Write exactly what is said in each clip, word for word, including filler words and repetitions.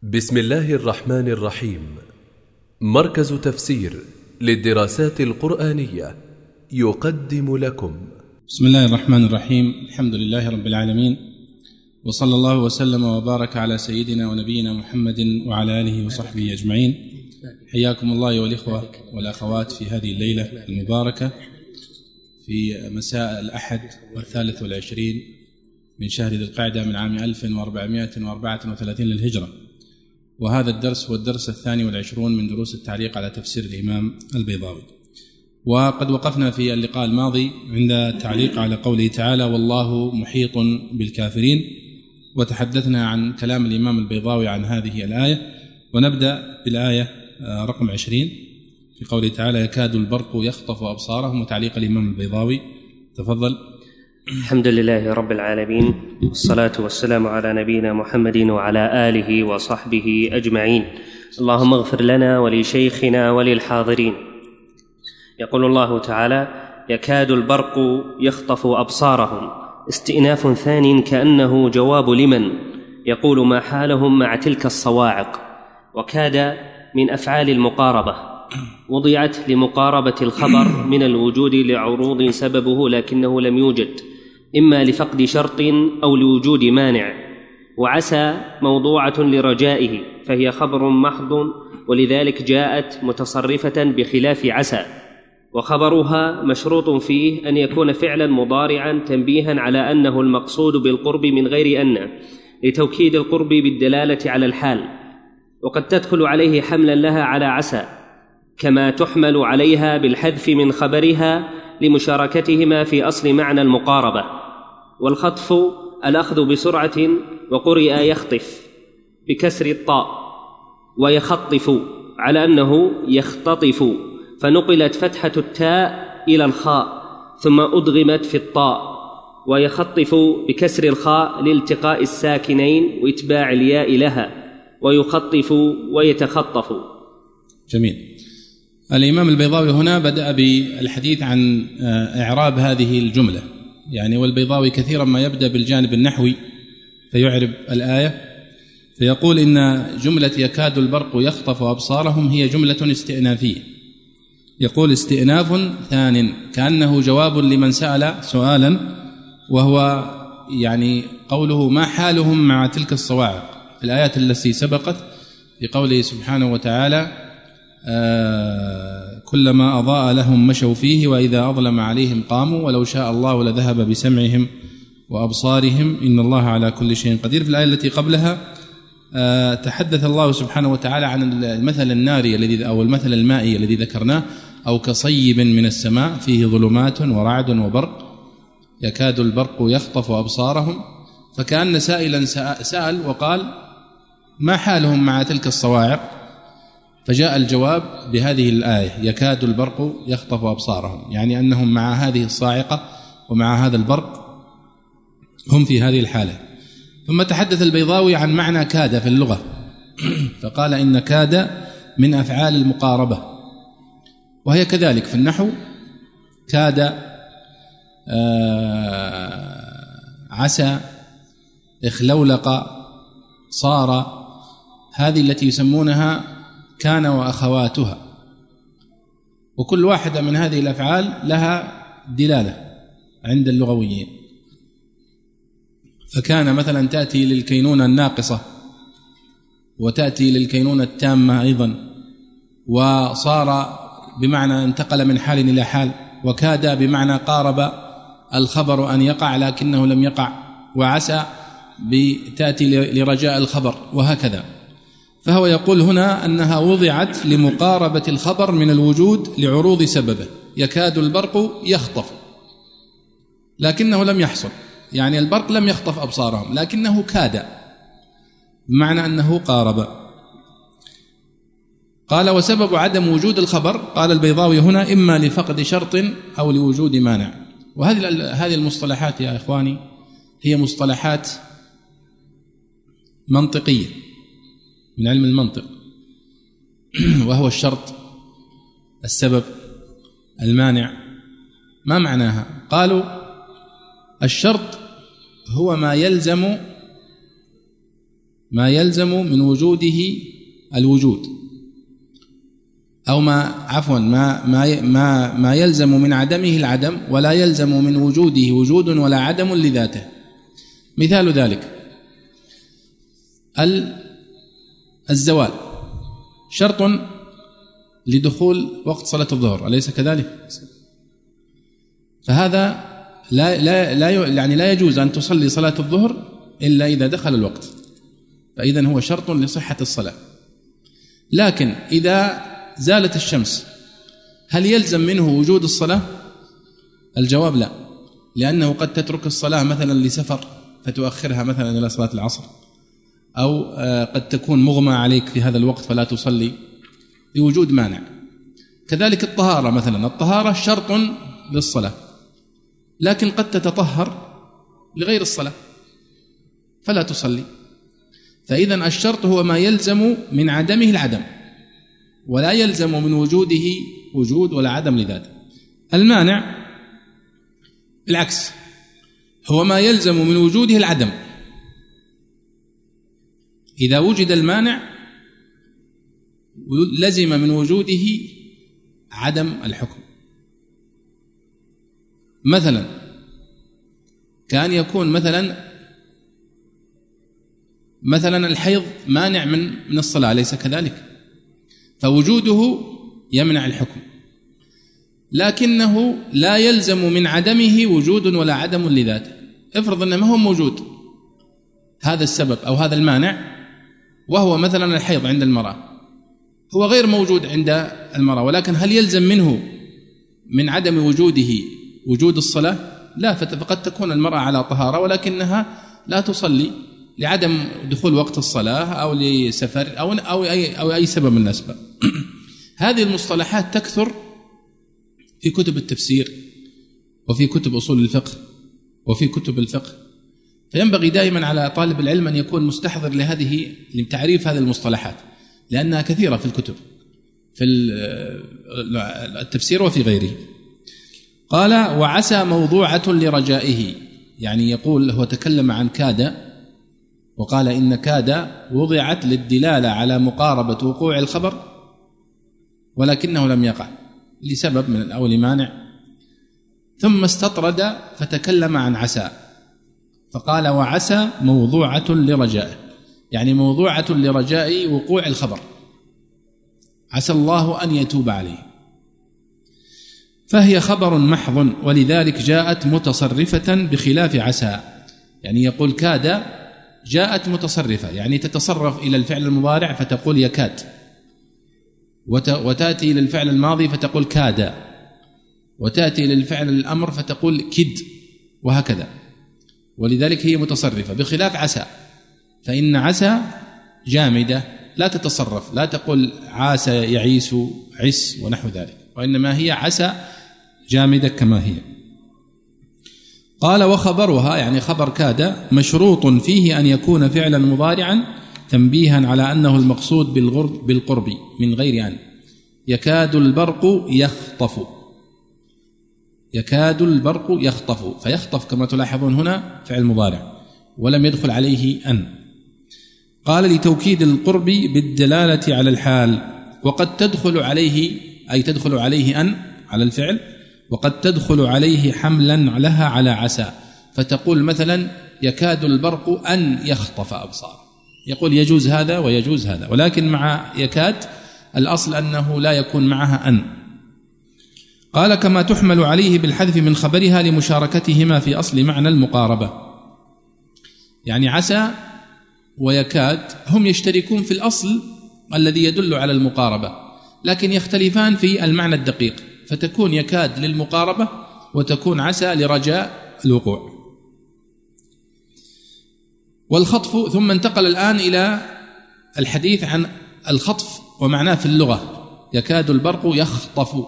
بسم الله الرحمن الرحيم. مركز تفسير للدراسات القرآنية يقدم لكم بسم الله الرحمن الرحيم. الحمد لله رب العالمين، وصلى الله وسلم وبارك على سيدنا ونبينا محمد وعلى آله وصحبه أجمعين. حياكم الله أيها الإخوة والأخوات في هذه الليلة المباركة في مساء الأحد والثالث والعشرين من شهر ذي القعدة من عام ألف وأربعمائة وأربعة وثلاثين للهجرة، وهذا الدرس هو الدرس الثاني والعشرون من دروس التعليق على تفسير الإمام البيضاوي. وقد وقفنا في اللقاء الماضي عند التعليق على قوله تعالى: والله محيط بالكافرين، وتحدثنا عن كلام الإمام البيضاوي عن هذه الآية، ونبدأ بالآية رقم عشرين في قوله تعالى: يكاد البرق يخطف أبصارهم، وتعليق الإمام البيضاوي. تفضل. الحمد لله رب العالمين، والصلاة والسلام على نبينا محمد وعلى آله وصحبه أجمعين. اللهم اغفر لنا ولشيخنا وللحاضرين. يقول الله تعالى: يكاد البرق يخطف أبصارهم، استئناف ثان كأنه جواب لمن يقول ما حالهم مع تلك الصواعق. وكاد من أفعال المقاربة، وضعت لمقاربة الخبر من الوجود لعروض سببه لكنه لم يوجد، إما لفقد شرط أو لوجود مانع. وعسى موضوعة لرجائه، فهي خبر محض، ولذلك جاءت متصرفة بخلاف عسى. وخبرها مشروط فيه أن يكون فعلا مضارعا تنبيها على أنه المقصود بالقرب من غير أن، لتوكيد القرب بالدلالة على الحال. وقد تدخل عليه حملا لها على عسى، كما تحمل عليها بالحذف من خبرها لمشاركتهما في أصل معنى المقاربة. والخطف الأخذ بسرعة، وقرئ يخطف بكسر الطاء، ويخطف على أنه يختطف، فنقلت فتحة التاء إلى الخاء ثم أدغمت في الطاء. ويخطف بكسر الخاء لالتقاء الساكنين وإتباع الياء لها، ويخطف ويتخطف. جميل. الإمام البيضاوي هنا بدأ بالحديث عن إعراب هذه الجملة، يعني والبيضاوي كثيرا ما يبدأ بالجانب النحوي فيعرب الآية، فيقول إن جملة يكاد البرق يخطف أبصارهم هي جملة استئنافية. يقول: استئناف ثان كأنه جواب لمن سأل سؤالا، وهو يعني قوله ما حالهم مع تلك الصواعق في الآيات التي سبقت، في قوله سبحانه وتعالى: آه كلما أضاء لهم مشوا فيه وإذا أظلم عليهم قاموا ولو شاء الله لذهب بسمعهم وأبصارهم إن الله على كل شيء قدير. في الآية التي قبلها آه تحدث الله سبحانه وتعالى عن المثل الناري الذي أو المثل المائي الذي ذكرناه: أو كصيب من السماء فيه ظلمات ورعد وبرق يكاد البرق يخطف أبصارهم. فكأن سائلا سأل وقال: ما حالهم مع تلك الصواعق؟ فجاء الجواب بهذه الآية: يكاد البرق يخطف أبصارهم، يعني أنهم مع هذه الصاعقة ومع هذا البرق هم في هذه الحالة. ثم تحدث البيضاوي عن معنى كاد في اللغة، فقال إن كاد من أفعال المقاربة، وهي كذلك في النحو: كاد، آه عسى، اخلولق، صار، هذه التي يسمونها كان وأخواتها. وكل واحدة من هذه الأفعال لها دلالة عند اللغويين. فكان مثلا تأتي للكينونة الناقصة، وتأتي للكينونة التامة أيضا. وصار بمعنى انتقل من حال إلى حال، وكاد بمعنى قارب الخبر أن يقع لكنه لم يقع، وعسى بتأتي لرجاء الخبر، وهكذا. فهو يقول هنا أنها وضعت لمقاربة الخبر من الوجود لعروض سببه. يكاد البرق يخطف، لكنه لم يحصل، يعني البرق لم يخطف أبصارهم، لكنه كاد، بمعنى أنه قارب. قال: وسبب عدم وجود الخبر، قال البيضاوي هنا، إما لفقد شرط أو لوجود مانع. وهذه هذه المصطلحات يا إخواني هي مصطلحات منطقية من علم المنطق، وهو الشرط، السبب، المانع. ما معناها؟ قالوا: الشرط هو ما يلزم ما يلزم من وجوده الوجود، أو ما عفوا ما ما ما ما يلزم من عدمه العدم، ولا يلزم من وجوده وجود ولا عدم لذاته. مثال ذلك الزوال شرط لدخول وقت صلاة الظهر، أليس كذلك؟ فهذا لا لا لا يعني لا يجوز أن تصلي صلاة الظهر إلا إذا دخل الوقت، فإذا هو شرط لصحة الصلاة. لكن إذا زالت الشمس هل يلزم منه وجود الصلاة؟ الجواب لا، لأنه قد تترك الصلاة مثلا لسفر فتؤخرها مثلا إلى صلاة العصر، أو قد تكون مغمى عليك في هذا الوقت فلا تصلي لوجود مانع. كذلك الطهارة مثلا، الطهارة شرط للصلاة، لكن قد تتطهر لغير الصلاة فلا تصلي. فإذن الشرط هو ما يلزم من عدمه العدم، ولا يلزم من وجوده وجود ولا عدم لذاته. المانع بالعكس هو ما يلزم من وجوده العدم، إذا وجد المانع لزم من وجوده عدم الحكم. مثلا كان يكون مثلا مثلا الحيض مانع من من الصلاة، ليس كذلك؟ فوجوده يمنع الحكم، لكنه لا يلزم من عدمه وجود ولا عدم لذاته. افرض أنه ما هو موجود هذا السبب أو هذا المانع، وهو مثلا الحيض عند المرأة، هو غير موجود عند المرأة، ولكن هل يلزم منه من عدم وجوده وجود الصلاة؟ لا، فقد تكون المرأة على طهارة ولكنها لا تصلي لعدم دخول وقت الصلاة أو لسفر أو أو أي أو أي سبب من الأسباب. هذه المصطلحات تكثر في كتب التفسير وفي كتب أصول الفقه وفي كتب الفقه، فينبغي دائما على طالب العلم أن يكون مستحضر لهذه لتعريف هذه المصطلحات، لأنها كثيرة في الكتب في التفسير وفي غيره. قال وعسى موضوعة لرجائه، يعني يقول هو تكلم عن كاد وقال إن كاد وضعت للدلالة على مقاربة وقوع الخبر ولكنه لم يقع لسبب من أو لمانع، ثم استطرد فتكلم عن عسى فقال وعسى موضوعة لرجائه، يعني موضوعة لرجاء وقوع الخبر، عسى الله أن يتوب عليه، فهي خبر محض ولذلك جاءت متصرفة بخلاف عسى. يعني يقول كاد جاءت متصرفة، يعني تتصرف إلى الفعل المضارع فتقول يكاد، وتأتي إلى الفعل الماضي فتقول كاد، وتأتي إلى الفعل الأمر فتقول كد، وهكذا. ولذلك هي متصرفة بخلاف عسى، فإن عسى جامدة لا تتصرف، لا تقول عاس يعيس عس ونحو ذلك، وإنما هي عسى جامدة كما هي. قال وخبرها يعني خبر كاد مشروط فيه أن يكون فعلا مضارعا تنبيها على أنه المقصود بالقرب من غير أن. يكاد البرق يخطف، يكاد البرق يخطف، فيخطف كما تلاحظون هنا فعل مضارع ولم يدخل عليه أن. قال لتوكيد القرب بالدلالة على الحال، وقد تدخل عليه أي تدخل عليه أن على الفعل، وقد تدخل عليه حملا لها على عسى، فتقول مثلا يكاد البرق أن يخطف أبصار، يقول يجوز هذا ويجوز هذا، ولكن مع يكاد الأصل أنه لا يكون معها أن. قال كما تحمل عليه بالحذف من خبرها لمشاركتهما في أصل معنى المقاربة، يعني عسى ويكاد هم يشتركون في الأصل الذي يدل على المقاربة، لكن يختلفان في المعنى الدقيق، فتكون يكاد للمقاربة وتكون عسى لرجاء الوقوع. والخطف، ثم انتقل الآن إلى الحديث عن الخطف ومعناه في اللغة. يكاد البرق يخطف،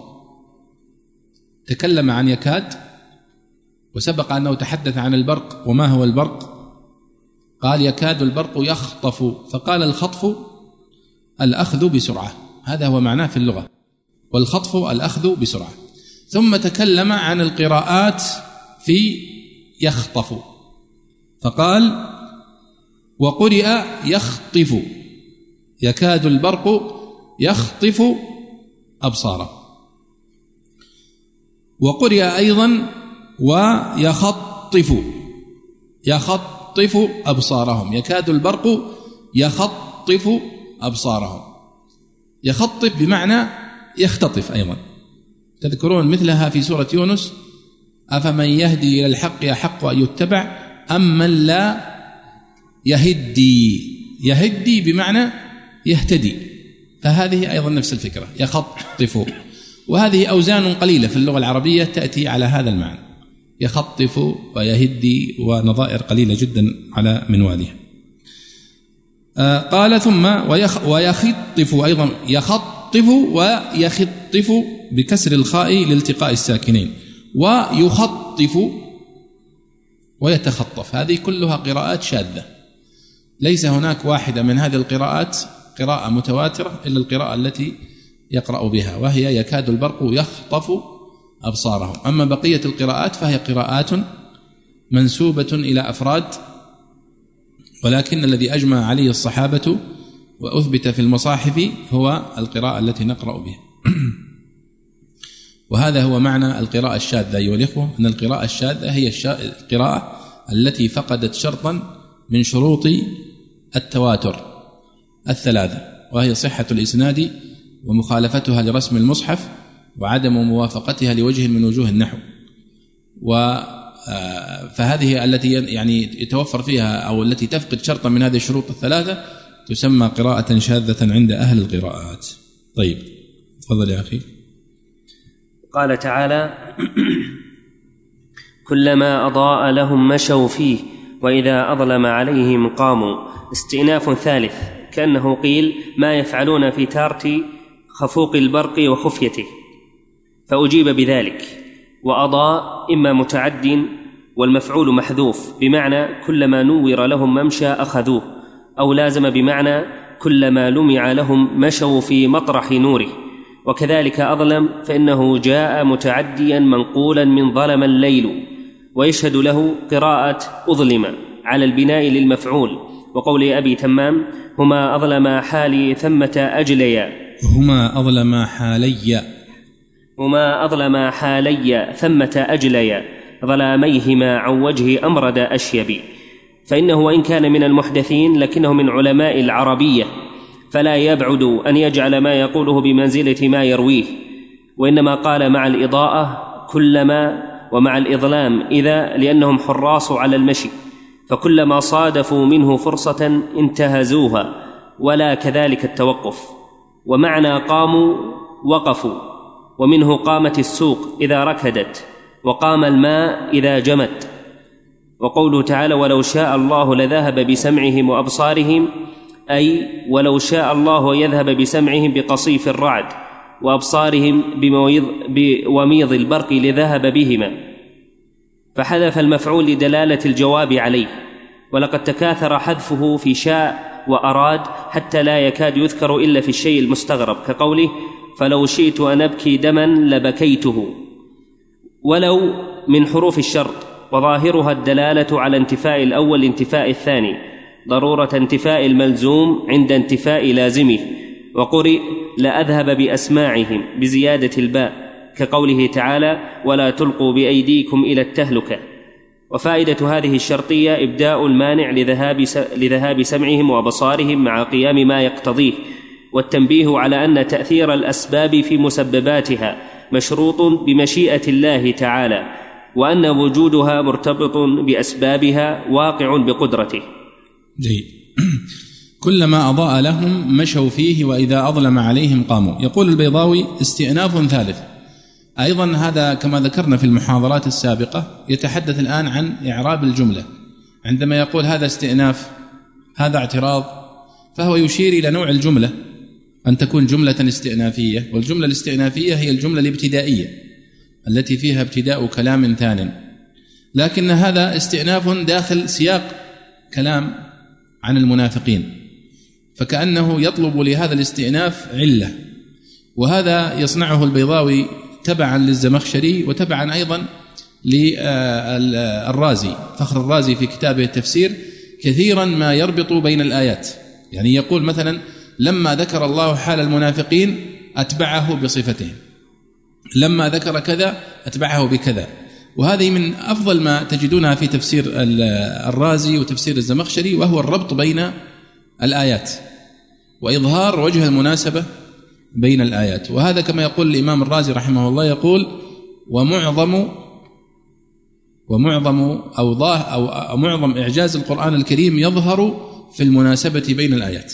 تكلم عن يكاد وسبق أنه تحدث عن البرق وما هو البرق، قال يكاد البرق يخطف، فقال الخطف الأخذ بسرعة، هذا هو معناه في اللغة، والخطف الأخذ بسرعة. ثم تكلم عن القراءات في يخطف، فقال وقرئ يخطف، يكاد البرق يخطف أبصاره. وقرئ أيضا ويخطف، يخطف أبصارهم، يكاد البرق يخطف أبصارهم. يخطف بمعنى يختطف أيضا. تذكرون مثلها في سورة يونس: أفمن يهدي إلى الحق يحق أن يتبع أم من لا يهدي. يهدي بمعنى يهتدي، فهذه أيضا نفس الفكرة، يخطف. وهذه أوزان قليلة في اللغة العربية تأتي على هذا المعنى، يخطف ويهدي، ونظائر قليلة جدا على منوالها. آه قال ثم ويخطف أيضا، يخطف ويخطف بكسر الخاء لالتقاء الساكنين، ويخطف ويتخطف. هذه كلها قراءات شاذة، ليس هناك واحدة من هذه القراءات قراءة متواترة إلا القراءة التي يقرأ بها، وهي يكاد البرق يخطف أبصارهم. أما بقية القراءات فهي قراءات منسوبة إلى أفراد، ولكن الذي أجمع عليه الصحابة وأثبت في المصاحف هو القراءة التي نقرأ بها. وهذا هو معنى القراءة الشاذة أيها الإخوة، أن القراءة الشاذة هي القراءة التي فقدت شرطا من شروط التواتر الثلاثة، وهي صحة الإسناد ومخالفتها لرسم المصحف وعدم موافقتها لوجه من وجوه النحو. فهذه التي يعني يتوفر فيها أو التي تفقد شرطا من هذه الشروط الثلاثة تسمى قراءة شاذة عند أهل القراءات. طيب تفضل يا أخي. قال تعالى: كلما أضاء لهم مشوا فيه وإذا أظلم عليهم قاموا. استئناف ثالث، كأنه قيل ما يفعلون في تارة خفوق البرق وخفيته، فأجيب بذلك. وأضاء إما متعد والمفعول محذوف بمعنى كلما نور لهم ممشى أخذوه، أو لازم بمعنى كلما لمع لهم مشوا في مطرح نوره. وكذلك أظلم فإنه جاء متعديا منقولا من ظلم الليل، ويشهد له قراءة أظلم على البناء للمفعول، وقول أبي تمام: هما أظلم حالي ثمة أجليا، هما أظلم حالي هما أظلم حالي ثمة أجليا ظلاميهما عن وجه أمرد أشيبي. فإنه وإن كان من المحدثين لكنه من علماء العربية، فلا يبعد أن يجعل ما يقوله بمنزلة ما يرويه، وإنما قال مع الإضاءة كلما ومع الإظلام إذا، لأنهم حراص على المشي، فكلما صادفوا منه فرصة انتهزوها، ولا كذلك التوقف. ومعنى قاموا وقفوا، ومنه قامت السوق إذا ركدت، وقام الماء إذا جمد. وقوله تعالى: ولو شاء الله لذهب بسمعهم وأبصارهم، أي ولو شاء الله يذهب بسمعهم بقصيف الرعد وأبصارهم بوميض البرق لذهب بهما، فحذف المفعول لدلالة الجواب عليه. ولقد تكاثر حذفه في شاء وأراد حتى لا يكاد يذكر إلا في الشيء المستغرب، كقوله: فلو شئت أن أبكي دما لبكيته. ولو من حروف الشرط، وظاهرها الدلالة على انتفاء الأول لانتفاء الثاني، ضرورة انتفاء الملزوم عند انتفاء لازمه. وقرئ لأذهب بأسماعهم بزيادة الباء، كقوله تعالى: ولا تلقوا بأيديكم إلى التهلكة. وفائدة هذه الشرطية إبداء المانع لذهاب, لذهاب سمعهم وبصارهم مع قيام ما يقتضيه، والتنبيه على أن تأثير الأسباب في مسبباتها مشروط بمشيئة الله تعالى، وأن وجودها مرتبط بأسبابها واقع بقدرته. جيد. كلما أضاء لهم مشوا فيه وإذا أظلم عليهم قاموا. يقول البيضاوي: استئناف ثالث. أيضا هذا كما ذكرنا في المحاضرات السابقة يتحدث الآن عن إعراب الجملة. عندما يقول هذا استئناف، هذا اعتراض، فهو يشير إلى نوع الجملة، أن تكون جملة استئنافية. والجملة الاستئنافية هي الجملة الابتدائية التي فيها ابتداء كلام ثان، لكن هذا استئناف داخل سياق كلام عن المنافقين، فكأنه يطلب لهذا الاستئناف علة. وهذا يصنعه البيضاوي تبعا للزمخشري وتبعا أيضا للرازي، فخر الرازي في كتابه التفسير كثيرا ما يربط بين الآيات. يعني يقول مثلا لما ذكر الله حال المنافقين أتبعه بصفتهم، لما ذكر كذا أتبعه بكذا. وهذه من أفضل ما تجدونها في تفسير الرازي وتفسير الزمخشري، وهو الربط بين الآيات وإظهار وجه المناسبة بين الآيات. وهذا كما يقول الإمام الرازي رحمه الله، يقول ومعظم ومعظم أوضاح أو معظم إعجاز القرآن الكريم يظهر في المناسبة بين الآيات.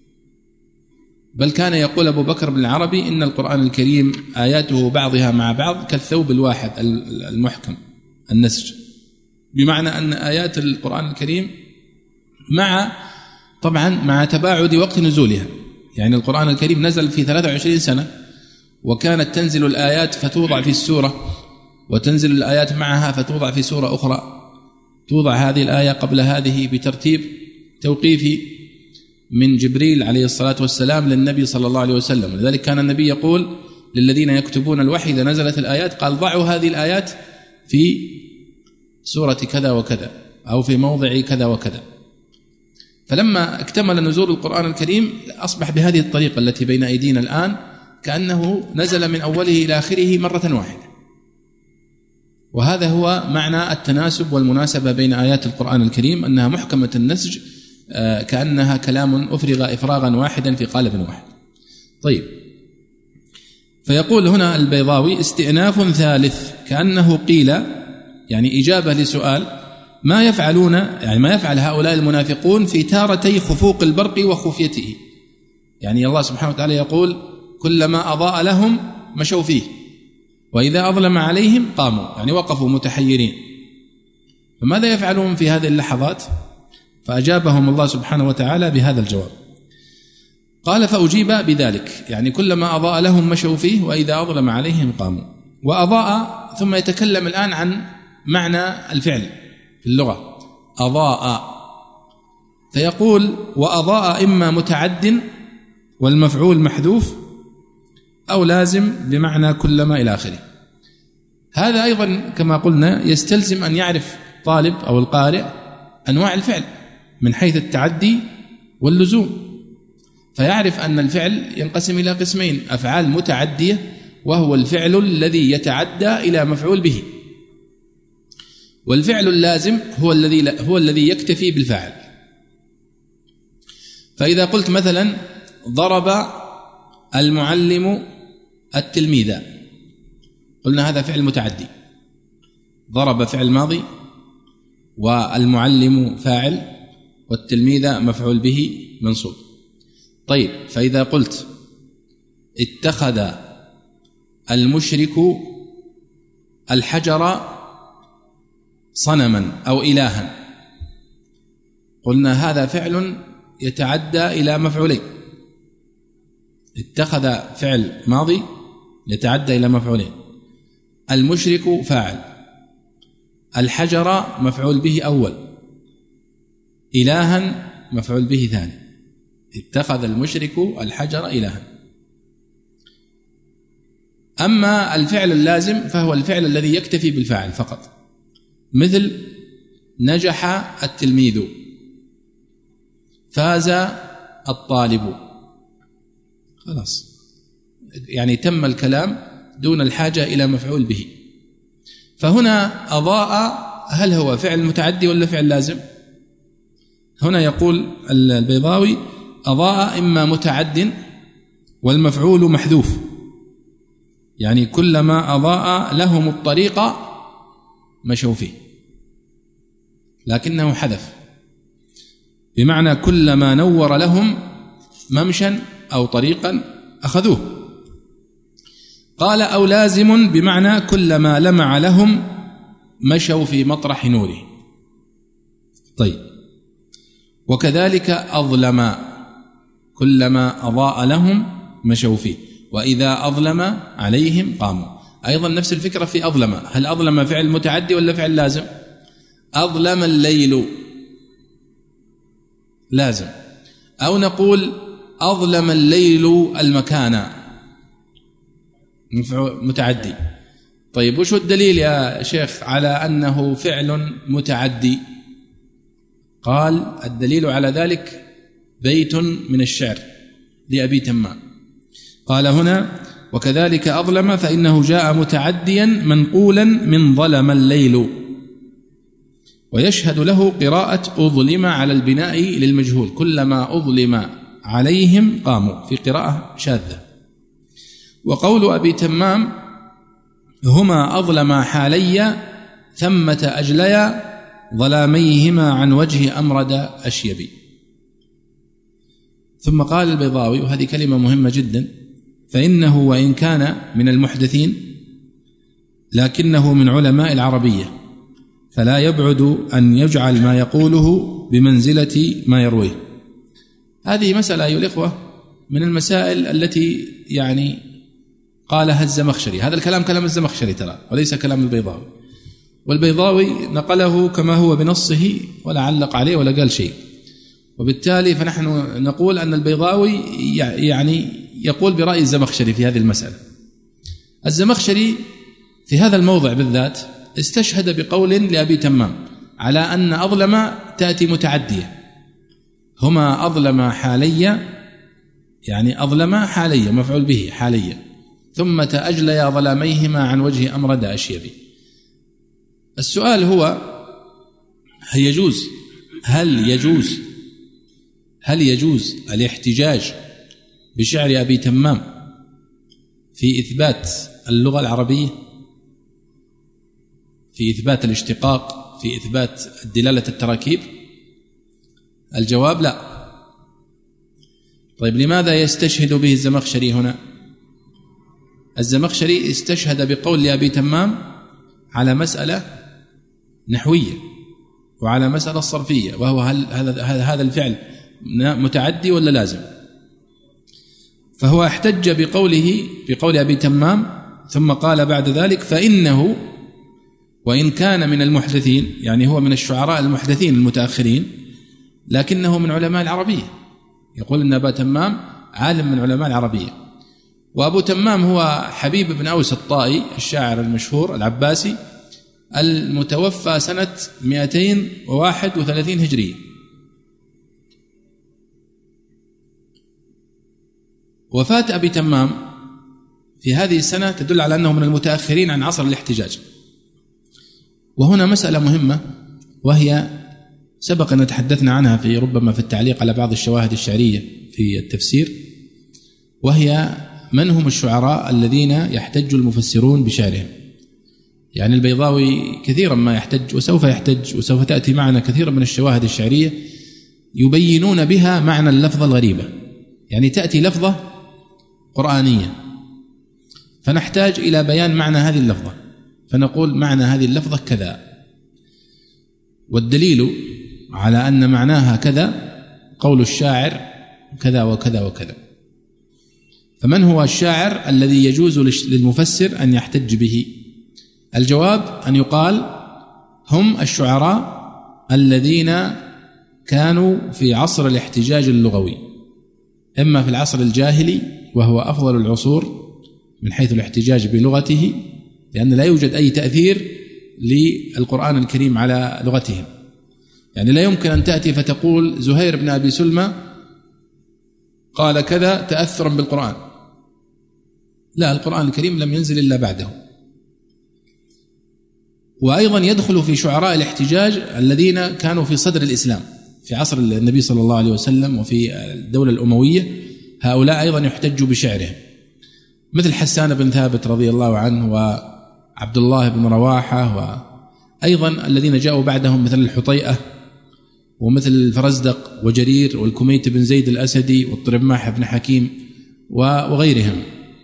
بل كان يقول أبو بكر بن العربي إن القرآن الكريم آياته بعضها مع بعض كالثوب الواحد المحكم النسج، بمعنى أن آيات القرآن الكريم مع طبعا مع تباعد وقت نزولها. يعني القرآن الكريم نزل في ثلاثة وعشرين سنة، وكانت تنزل الآيات فتوضع في السورة، وتنزل الآيات معها فتوضع في سورة أخرى، توضع هذه الآية قبل هذه بترتيب توقيفي من جبريل عليه الصلاة والسلام للنبي صلى الله عليه وسلم. لذلك كان النبي يقول للذين يكتبون الوحي إذا نزلت الآيات قال ضعوا هذه الآيات في سورة كذا وكذا أو في موضع كذا وكذا. فلما اكتمل نزول القرآن الكريم أصبح بهذه الطريقة التي بين أيدينا الآن، كأنه نزل من أوله إلى آخره مرة واحدة. وهذا هو معنى التناسب والمناسبة بين آيات القرآن الكريم، أنها محكمة النسج كأنها كلام أفرغ إفراغا واحدا في قالب واحد. طيب، فيقول هنا البيضاوي استئناف ثالث، كأنه قيل يعني إجابة لسؤال ما يفعلون، يعني ما يفعل هؤلاء المنافقون في تارتي خفوق البرق وخفيته. يعني الله سبحانه وتعالى يقول كلما أضاء لهم مشوا فيه، وإذا أظلم عليهم قاموا، يعني وقفوا متحيرين. فماذا يفعلون في هذه اللحظات؟ فأجابهم الله سبحانه وتعالى بهذا الجواب، قال فأجيب بذلك، يعني كلما أضاء لهم مشوا فيه وإذا أظلم عليهم قاموا. وأضاء ثم يتكلم الآن عن معنى الفعل في اللغة، أضاء، فيقول وأضاء إما متعد والمفعول محذوف أو لازم بمعنى كلما إلى آخره. هذا أيضا كما قلنا يستلزم أن يعرف طالب أو القارئ أنواع الفعل من حيث التعدي واللزوم، فيعرف أن الفعل ينقسم إلى قسمين: أفعال متعدية وهو الفعل الذي يتعدى إلى مفعول به، والفعل اللازم هو الذي هو الذي يكتفي بالفاعل. فإذا قلت مثلا ضرب المعلم التلميذ، قلنا هذا فعل متعدي، ضرب فعل ماضي والمعلم فاعل والتلميذ مفعول به منصوب. طيب، فإذا قلت اتخذ المشرك الحجر صنما أو إلها، قلنا هذا فعل يتعدى إلى مفعولين. اتخذ فعل ماضي يتعدى إلى مفعولين، المشرك فاعل، الحجر مفعول به أول، إلها مفعول به ثاني. اتخذ المشرك الحجر إلها. أما الفعل اللازم فهو الفعل الذي يكتفي بالفاعل فقط، مثل نجح التلميذ، فاز الطالب، خلاص، يعني تم الكلام دون الحاجة إلى مفعول به. فهنا أضاء هل هو فعل متعدي ولا فعل لازم؟ هنا يقول البيضاوي أضاء إما متعد والمفعول محذوف، يعني كلما أضاء لهم الطريق مشوا فيه، لكنه حذف، بمعنى كلما نور لهم ممشا أو طريقا أخذوه. قال أو لازم بمعنى كلما لمع لهم مشوا في مطرح نوره. طيب، وكذلك أظلم كلما أضاء لهم مشوا فيه وإذا أظلم عليهم قاموا. أيضا نفس الفكرة في أظلم، هل أظلم فعل متعدي ولا فعل لازم؟ أظلم الليل لازم، أو نقول أظلم الليل المكان متعدي. طيب، وش الدليل يا شيخ على أنه فعل متعدي؟ قال الدليل على ذلك بيت من الشعر لأبي تمام، قال هنا: وكذلك أظلم فإنه جاء متعديا منقولا من ظلم الليل، ويشهد له قراءة أظلم على البناء للمجهول، كلما أظلم عليهم قاموا، في قراءة شاذة. وقول أبي تمام: هما أظلم حالي ثمة أجليا ظلاميهما عن وجه أمرد أشيبي. ثم قال البيضاوي، وهذه كلمة مهمة جدا: فإنه وإن كان من المحدثين لكنه من علماء العربية، فلا يبعد أن يجعل ما يقوله بمنزلة ما يرويه. هذه مسألة أيها الإخوة من المسائل التي يعني قالها الزمخشري، هذا الكلام كلام الزمخشري ترى، وليس كلام البيضاوي، والبيضاوي نقله كما هو بنصه ولا علق عليه ولا قال شيء، وبالتالي فنحن نقول أن البيضاوي يعني يقول برأي الزمخشري في هذه المسألة. الزمخشري في هذا الموضع بالذات استشهد بقول لأبي تمام على أن أظلم تأتي متعدية، هما أظلم حاليا، يعني أظلم حاليا مفعول به حاليا، ثم تأجلي ظلاميهما عن وجه أمرد أشيبي. السؤال هو: هل يجوز هل يجوز هل يجوز الاحتجاج بشعر أبي تمام في إثبات اللغة العربية، في إثبات الاشتقاق، في إثبات دلالة التراكيب؟ الجواب لا. طيب لماذا يستشهد به الزمخشري هنا؟ الزمخشري استشهد بقول لأبي تمام على مسألة نحوية وعلى مسألة صرفية، وهو هل هذا هذا الفعل متعدي ولا لازم؟ فهو احتج بقوله بقول أبي تمام، ثم قال بعد ذلك: فإنه وإن كان من المحدثين، يعني هو من الشعراء المحدثين المتأخرين، لكنه من علماء العربية. يقول أن أبا تمام عالم من علماء العربية. وأبو تمام هو حبيب بن أوس الطائي الشاعر المشهور العباسي المتوفى سنة مئتين وواحد وثلاثين هجرية. وفاة أبي تمام في هذه السنة تدل على أنه من المتأخرين عن عصر الاحتجاج. وهنا مسألة مهمة، وهي سبق أن تحدثنا عنها في ربما في التعليق على بعض الشواهد الشعرية في التفسير، وهي من هم الشعراء الذين يحتج المفسرون بشعرهم. يعني البيضاوي كثيرا ما يحتج وسوف يحتج، وسوف تأتي معنا كثيرا من الشواهد الشعرية يبينون بها معنى اللفظة الغريبة. يعني تأتي لفظة قرآنية فنحتاج إلى بيان معنى هذه اللفظة، فنقول معنى هذه اللفظة كذا، والدليل على أن معناها كذا قول الشاعر كذا وكذا وكذا. فمن هو الشاعر الذي يجوز للمفسر أن يحتج به؟ الجواب أن يقال هم الشعراء الذين كانوا في عصر الاحتجاج اللغوي، إما في العصر الجاهلي وهو أفضل العصور من حيث الاحتجاج بلغته، لأن لا يوجد أي تأثير للقرآن الكريم على لغتهم. يعني لا يمكن أن تأتي فتقول زهير بن أبي سلمى قال كذا تأثرا بالقرآن، لا، القرآن الكريم لم ينزل إلا بعده. وأيضا يدخل في شعراء الاحتجاج الذين كانوا في صدر الإسلام في عصر النبي صلى الله عليه وسلم وفي الدولة الأموية، هؤلاء أيضا يحتج بشعرهم، مثل حسان بن ثابت رضي الله عنه وعبد الله بن رواحة، وأيضا الذين جاءوا بعدهم مثل الحطيئة ومثل الفرزدق وجرير والكميت بن زيد الأسدي والطرماح بن حكيم وغيرهم.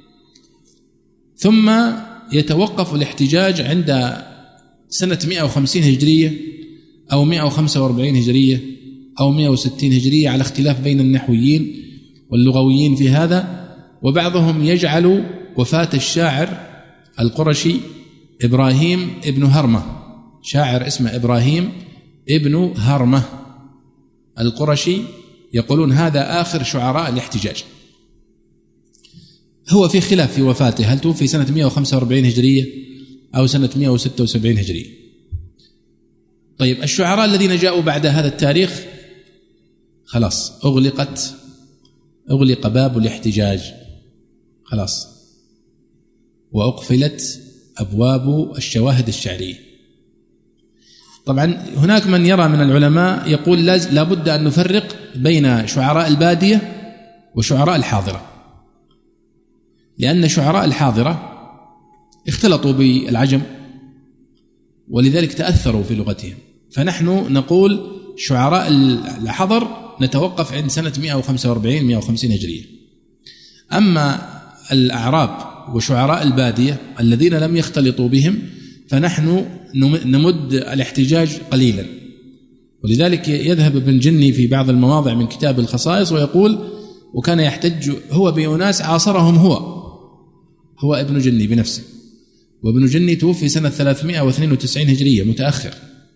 ثم يتوقف الاحتجاج عند سنة مئة وخمسين هجرية أو مئة وخمسة وأربعين هجرية أو مئة وستين هجرية، على اختلاف بين النحويين واللغويين في هذا. وبعضهم يجعل وفاة الشاعر القرشي إبراهيم ابن هرمة، شاعر اسمه إبراهيم ابن هرمة القرشي، يقولون هذا آخر شعراء الاحتجاج. هو في خلاف في وفاته، هل توفي سنة مئة وخمسة وأربعين هجرية أو سنة مئة وستة وسبعين هجرية. طيب الشعراء الذين جاءوا بعد هذا التاريخ خلاص أغلقت أغلق باب الاحتجاج خلاص، وأقفلت أبواب الشواهد الشعرية. طبعا هناك من يرى من العلماء يقول لا بد أن نفرق بين شعراء البادية وشعراء الحاضرة، لأن شعراء الحاضرة اختلطوا بالعجم ولذلك تأثروا في لغتهم، فنحن نقول شعراء الحضر نتوقف عند سنة مئة وخمسة وأربعين مئة وخمسين هجرية. أما الأعراب وشعراء البادية الذين لم يختلطوا بهم فنحن نمد الاحتجاج قليلا، ولذلك يذهب ابن جني في بعض المواضع من كتاب الخصائص ويقول وكان يحتج هو بأناس عاصرهم هو هو ابن جني بنفسه، وابن جني توفي سنة ثلاثمئة واثنين وتسعين هجرية متأخر.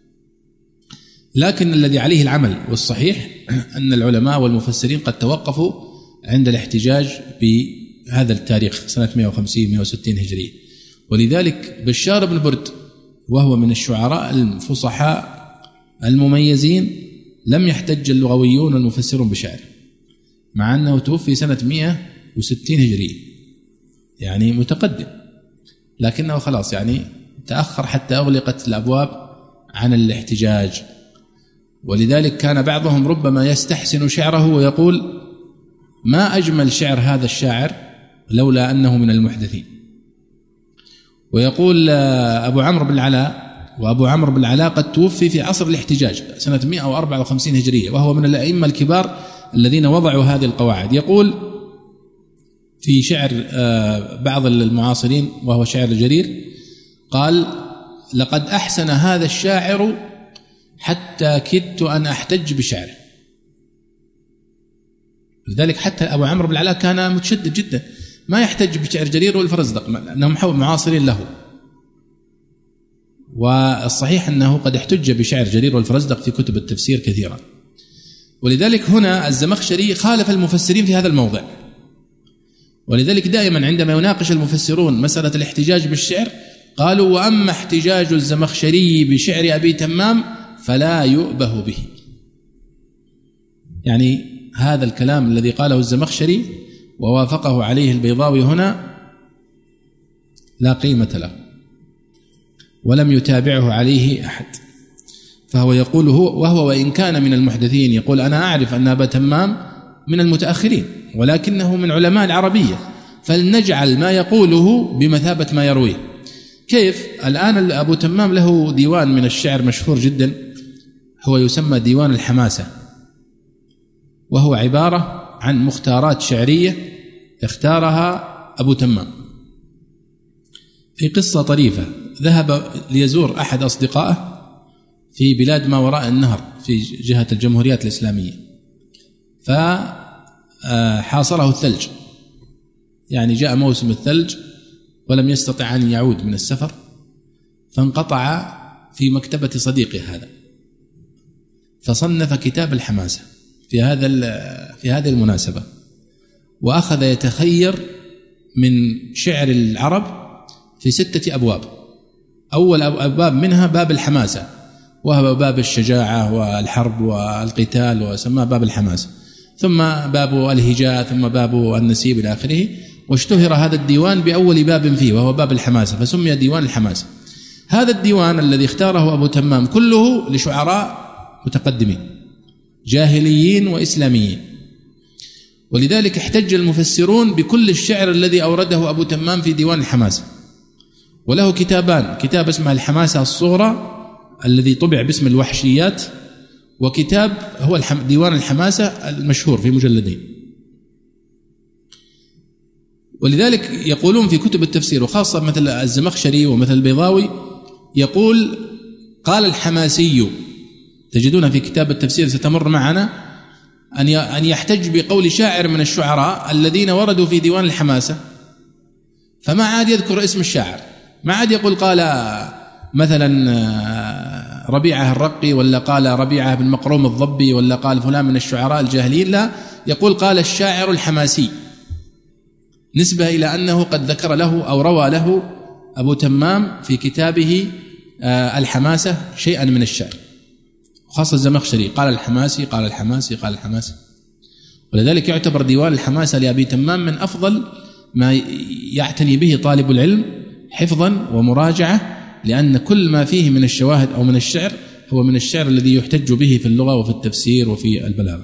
لكن الذي عليه العمل والصحيح أن العلماء والمفسرين قد توقفوا عند الاحتجاج بهذا التاريخ سنة مئة وخمسين مئة وستين هجرية. ولذلك بشار بن برد وهو من الشعراء الفصحاء المميزين لم يحتج اللغويون والمفسرون بشعره، مع أنه توفي سنة مئة وستين هجرية، يعني متقدم، لكنه خلاص يعني تأخر حتى أغلقت الأبواب عن الاحتجاج. ولذلك كان بعضهم ربما يستحسن شعره ويقول ما أجمل شعر هذا الشاعر لولا أنه من المحدثين. ويقول أبو عمرو بن العلاء، وأبو عمرو بن العلاء قد توفي في عصر الاحتجاج سنة مئة وأربعة وخمسين هجرية، وهو من الأئمة الكبار الذين وضعوا هذه القواعد. يقول في شعر بعض المعاصرين وهو شعر جرير قال لقد أحسن هذا الشاعر حتى كدت أن أحتج بشعره. لذلك حتى أبو عمرو بن العلاء كان متشدد جدا، ما يحتج بشعر جرير والفرزدق لأنهم معاصرين له، والصحيح أنه قد احتج بشعر جرير والفرزدق في كتب التفسير كثيرا. ولذلك هنا الزمخشري خالف المفسرين في هذا الموضع، ولذلك دائما عندما يناقش المفسرون مسألة الاحتجاج بالشعر قالوا وأما احتجاج الزمخشري بشعر أبي تمام فلا يؤبه به. يعني هذا الكلام الذي قاله الزمخشري ووافقه عليه البيضاوي هنا لا قيمة له، ولم يتابعه عليه أحد. فهو يقول هو وهو وإن كان من المحدثين يقول أنا أعرف أن أبا تمام من المتأخرين ولكنه من علماء العربية، فلنجعل ما يقوله بمثابة ما يرويه. كيف؟ الآن أبو تمام له ديوان من الشعر مشهور جدا هو يسمى ديوان الحماسة، وهو عبارة عن مختارات شعرية اختارها أبو تمام في قصة طريفة. ذهب ليزور أحد أصدقائه في بلاد ما وراء النهر في جهة الجمهوريات الإسلامية، فحاصره الثلج، يعني جاء موسم الثلج ولم يستطع أن يعود من السفر، فانقطع في مكتبة صديقه هذا، فصنف كتاب الحماسة في هذا في هذه المناسبة، وأخذ يتخير من شعر العرب في ستة أبواب. أول أبواب منها باب الحماسة، وهو باب الشجاعة والحرب والقتال، وسماه باب الحماسة، ثم باب الهجاء، ثم باب النسيب إلى آخره. واشتهر هذا الديوان بأول باب فيه وهو باب الحماسة، فسمي ديوان الحماسة. هذا الديوان الذي اختاره أبو تمام كله لشعراء متقدمين جاهليين وإسلاميين، ولذلك احتج المفسرون بكل الشعر الذي أورده أبو تمام في ديوان الحماسة. وله كتابان، كتاب اسمه الحماسة الصغرى الذي طبع باسم الوحشيات، وكتاب هو ديوان الحماسة المشهور في مجلدين. ولذلك يقولون في كتب التفسير وخاصة مثل الزمخشري ومثل البيضاوي يقول قال الحماسي، تجدون في كتاب التفسير ستمر معنا أن يحتج بقول شاعر من الشعراء الذين وردوا في ديوان الحماسة، فما عاد يذكر اسم الشاعر، ما عاد يقول قال مثلا ربيعة الرقي ولا قال ربيعة بن مقروم الضبي ولا قال فلان من الشعراء الجاهلين، لا، يقول قال الشاعر الحماسي، نسبة إلى أنه قد ذكر له أو روى له أبو تمام في كتابه الحماسة شيئا من الشعر. وخاصة الزمخشري قال الحماسي قال الحماسي قال الحماسي. ولذلك يعتبر ديوان الحماسة لأبي تمام من أفضل ما يعتني به طالب العلم حفظا ومراجعة، لأن كل ما فيه من الشواهد أو من الشعر هو من الشعر الذي يحتج به في اللغة وفي التفسير وفي البلاغة.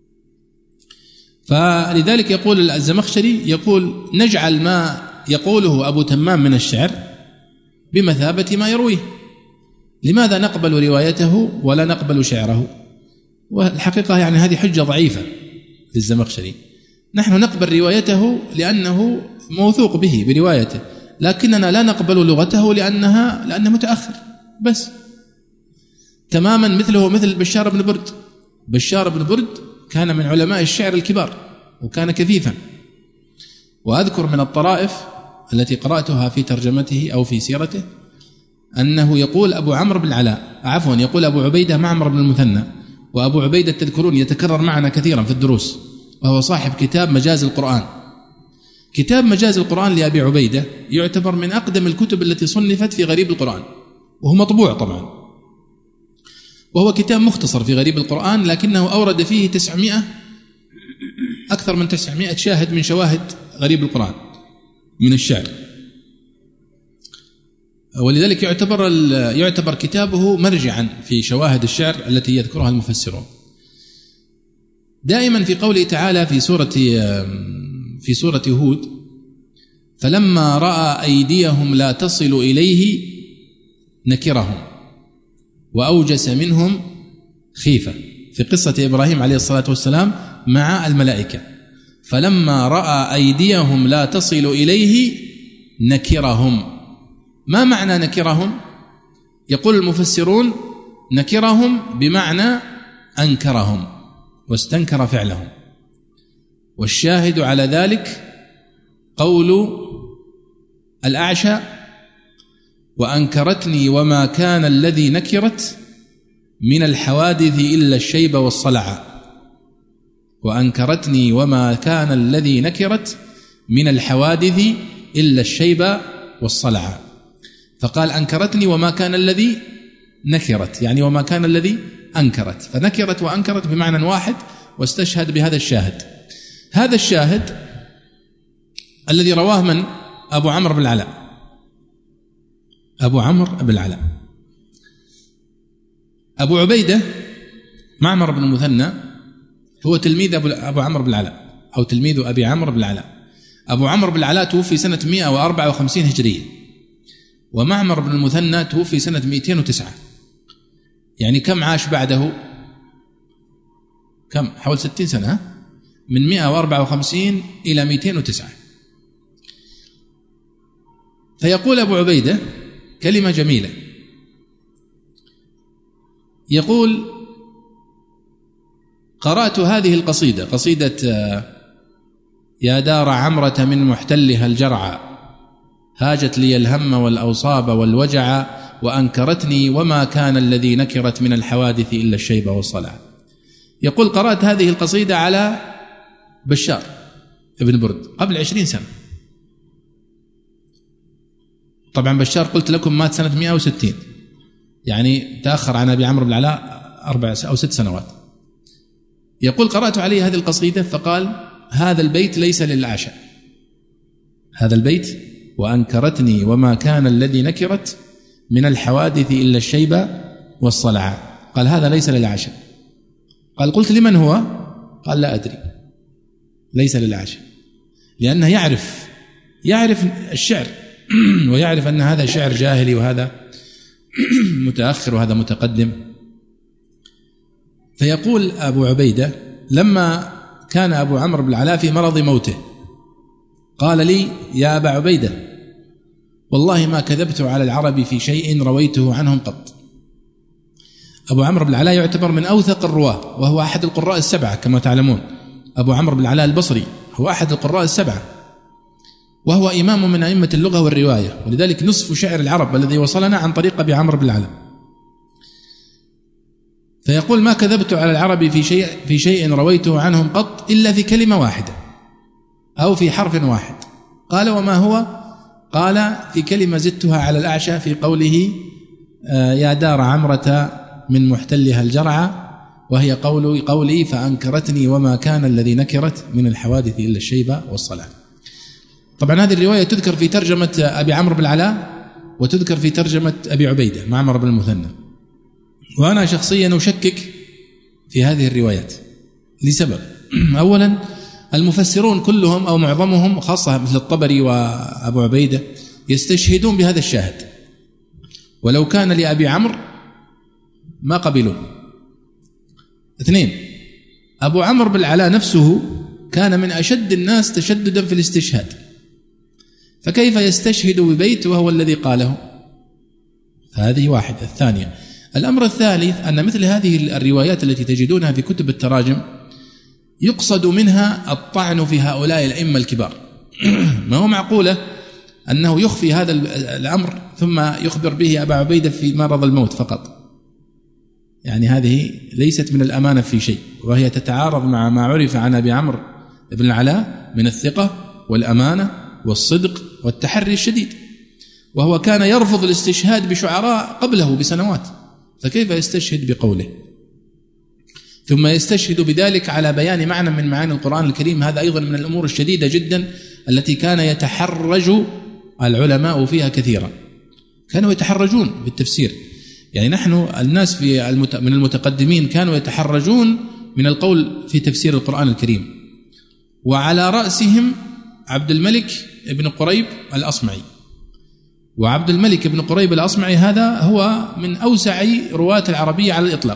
فلذلك يقول الزمخشري يقول نجعل ما يقوله أبو تمام من الشعر بمثابة ما يرويه، لماذا نقبل روايته ولا نقبل شعره؟ والحقيقة يعني هذه حجة ضعيفة للزمخشري. نحن نقبل روايته لأنه موثوق به بروايته، لكننا لا نقبل لغته لأنها لأنه متأخر بس. تماما مثله مثل بشار بن برد. بشار بن برد كان من علماء الشعر الكبار وكان كفيفا. وأذكر من الطرائف التي قرأتها في ترجمته أو في سيرته أنه يقول أبو عمرو بن العلاء عفوا يقول أبو عبيدة معمر بن المثنى، وأبو عبيدة تذكرون يتكرر معنا كثيرا في الدروس، وهو صاحب كتاب مجاز القرآن. كتاب مجاز القرآن لأبي عبيدة يعتبر من أقدم الكتب التي صنفت في غريب القرآن، وهو مطبوع طبعا، وهو كتاب مختصر في غريب القرآن، لكنه أورد فيه تسعمائة أكثر من تسعمائة شاهد من شواهد غريب القرآن من الشعر. ولذلك يعتبر يعتبر كتابه مرجعا في شواهد الشعر التي يذكرها المفسرون. دائما في قوله تعالى في سورة في سورة هود فلما رأى أيديهم لا تصل إليه نكرهم وأوجس منهم خيفة، في قصة إبراهيم عليه الصلاة والسلام مع الملائكة. فلما رأى أيديهم لا تصل إليه نكرهم. ما معنى نكرهم؟ يقول المفسرون نكرهم بمعنى أنكرهم واستنكر فعلهم. والشاهد على ذلك قول الأعشى وأنكرتني وما كان الذي نكرت من الحوادث إلا الشيب والصلع. وأنكرتني وما كان الذي نكرت من الحوادث إلا الشيب والصلع. فقال أنكرتني وما كان الذي نكرت، يعني وما كان الذي أنكرت، فنكرت وأنكرت بمعنى واحد، واستشهد بهذا الشاهد. هذا الشاهد الذي رواه من أبو عمرو بن العلاء أبو عمرو بن العلاء أبو عبيدة معمر بن المثنى هو تلميذ أبو عمرو بن العلاء أو تلميذ أبي عمرو بن العلاء. أبو عمرو بن العلاء توفي سنة مئة وأربعة وخمسين هجرية، ومعمر بن المثنى توفي سنة مئتين وتسعة، يعني كم عاش بعده؟ كم؟ حول ستين سنة، من مئة وأربعة وخمسين إلى مئتين وتسعة. فيقول أبو عبيدة كلمة جميلة، يقول قرأت هذه القصيدة، قصيدة يا دار عمرة من محتلها الجرعى هاجت لي الهم والأوصاب والوجع وأنكرتني وما كان الذي نكرت من الحوادث إلا الشيب والصلع. يقول قرأت هذه القصيدة على بشار ابن برد قبل عشرين سنة. طبعا بشار قلت لكم مات سنة مئة وستين، يعني تأخر عن أبي عمرو بن العلاء أربع أو ست سنوات. يقول قرأت عليه هذه القصيدة فقال هذا البيت ليس للعشاء، هذا البيت وأنكرتني وما كان الذي نكرت من الحوادث إلا الشيب والصلع، قال هذا ليس للعشاء. قال قلت لمن هو؟ قال لا أدري، ليس للعشاء، لأنه يعرف يعرف الشعر ويعرف أن هذا شعر جاهلي وهذا متأخر وهذا متقدم. فيقول أبو عبيدة لما كان أبو عمرو بن العلاء في مرض موته قال لي يا أبا عبيدة والله ما كذبت على العرب في شيء رويته عنهم قط. أبو عمرو بن العلاء يعتبر من أوثق الرواة، وهو أحد القراء السبعة كما تعلمون. أبو عمرو بن العلاء البصري هو أحد القراء السبعة، وهو إمام من أئمة اللغة والرواية، ولذلك نصف شعر العرب الذي وصلنا عن طريق أبي عمرو بن العلاء. فيقول ما كذبت على العرب في شيء في شيء رويته عنهم قط إلا في كلمة واحدة أو في حرف واحد. قال وما هو؟ قال في كلمة زدتها على الأعشى في قوله يا دار عمرة من محتلها الجرعة، وهي قول قولي فأنكرتني وما كان الذي نكرت من الحوادث إلا الشيبة والصلاة. طبعا هذه الرواية تذكر في ترجمة أبي عمرو بن العلاء وتذكر في ترجمة أبي عبيدة معمر بن المثنى، وأنا شخصيا أشكك في هذه الروايات لسبب. أولا المفسرون كلهم أو معظمهم خاصة مثل الطبري وأبو عبيدة يستشهدون بهذا الشاهد، ولو كان لأبي عمرو ما قبلوا. اثنين، أبو عمرو بن العلاء نفسه كان من أشد الناس تشددا في الاستشهاد، فكيف يستشهد ببيت وهو الذي قاله؟ هذه واحدة. الثانية، الأمر الثالث أن مثل هذه الروايات التي تجدونها في كتب التراجم يقصد منها الطعن في هؤلاء الأئمة الكبار. ما هو معقولة أنه يخفي هذا الأمر ثم يخبر به أبا عبيدة في مرض الموت فقط، يعني هذه ليست من الأمانة في شيء، وهي تتعارض مع ما عرف عن أبي عمرو بن العلاء من الثقة والأمانة والصدق والتحري الشديد، وهو كان يرفض الاستشهاد بشعراء قبله بسنوات، فكيف يستشهد بقوله ثم يستشهد بذلك على بيان معنى من معاني القرآن الكريم؟ هذا أيضا من الأمور الشديدة جدا التي كان يتحرج العلماء فيها كثيرا، كانوا يتحرجون بالتفسير. يعني نحن الناس في المت... من المتقدمين كانوا يتحرجون من القول في تفسير القرآن الكريم، وعلى رأسهم عبد الملك بن قريب الأصمعي. وعبد الملك بن قريب الأصمعي هذا هو من أوسع رواة العربية على الإطلاق،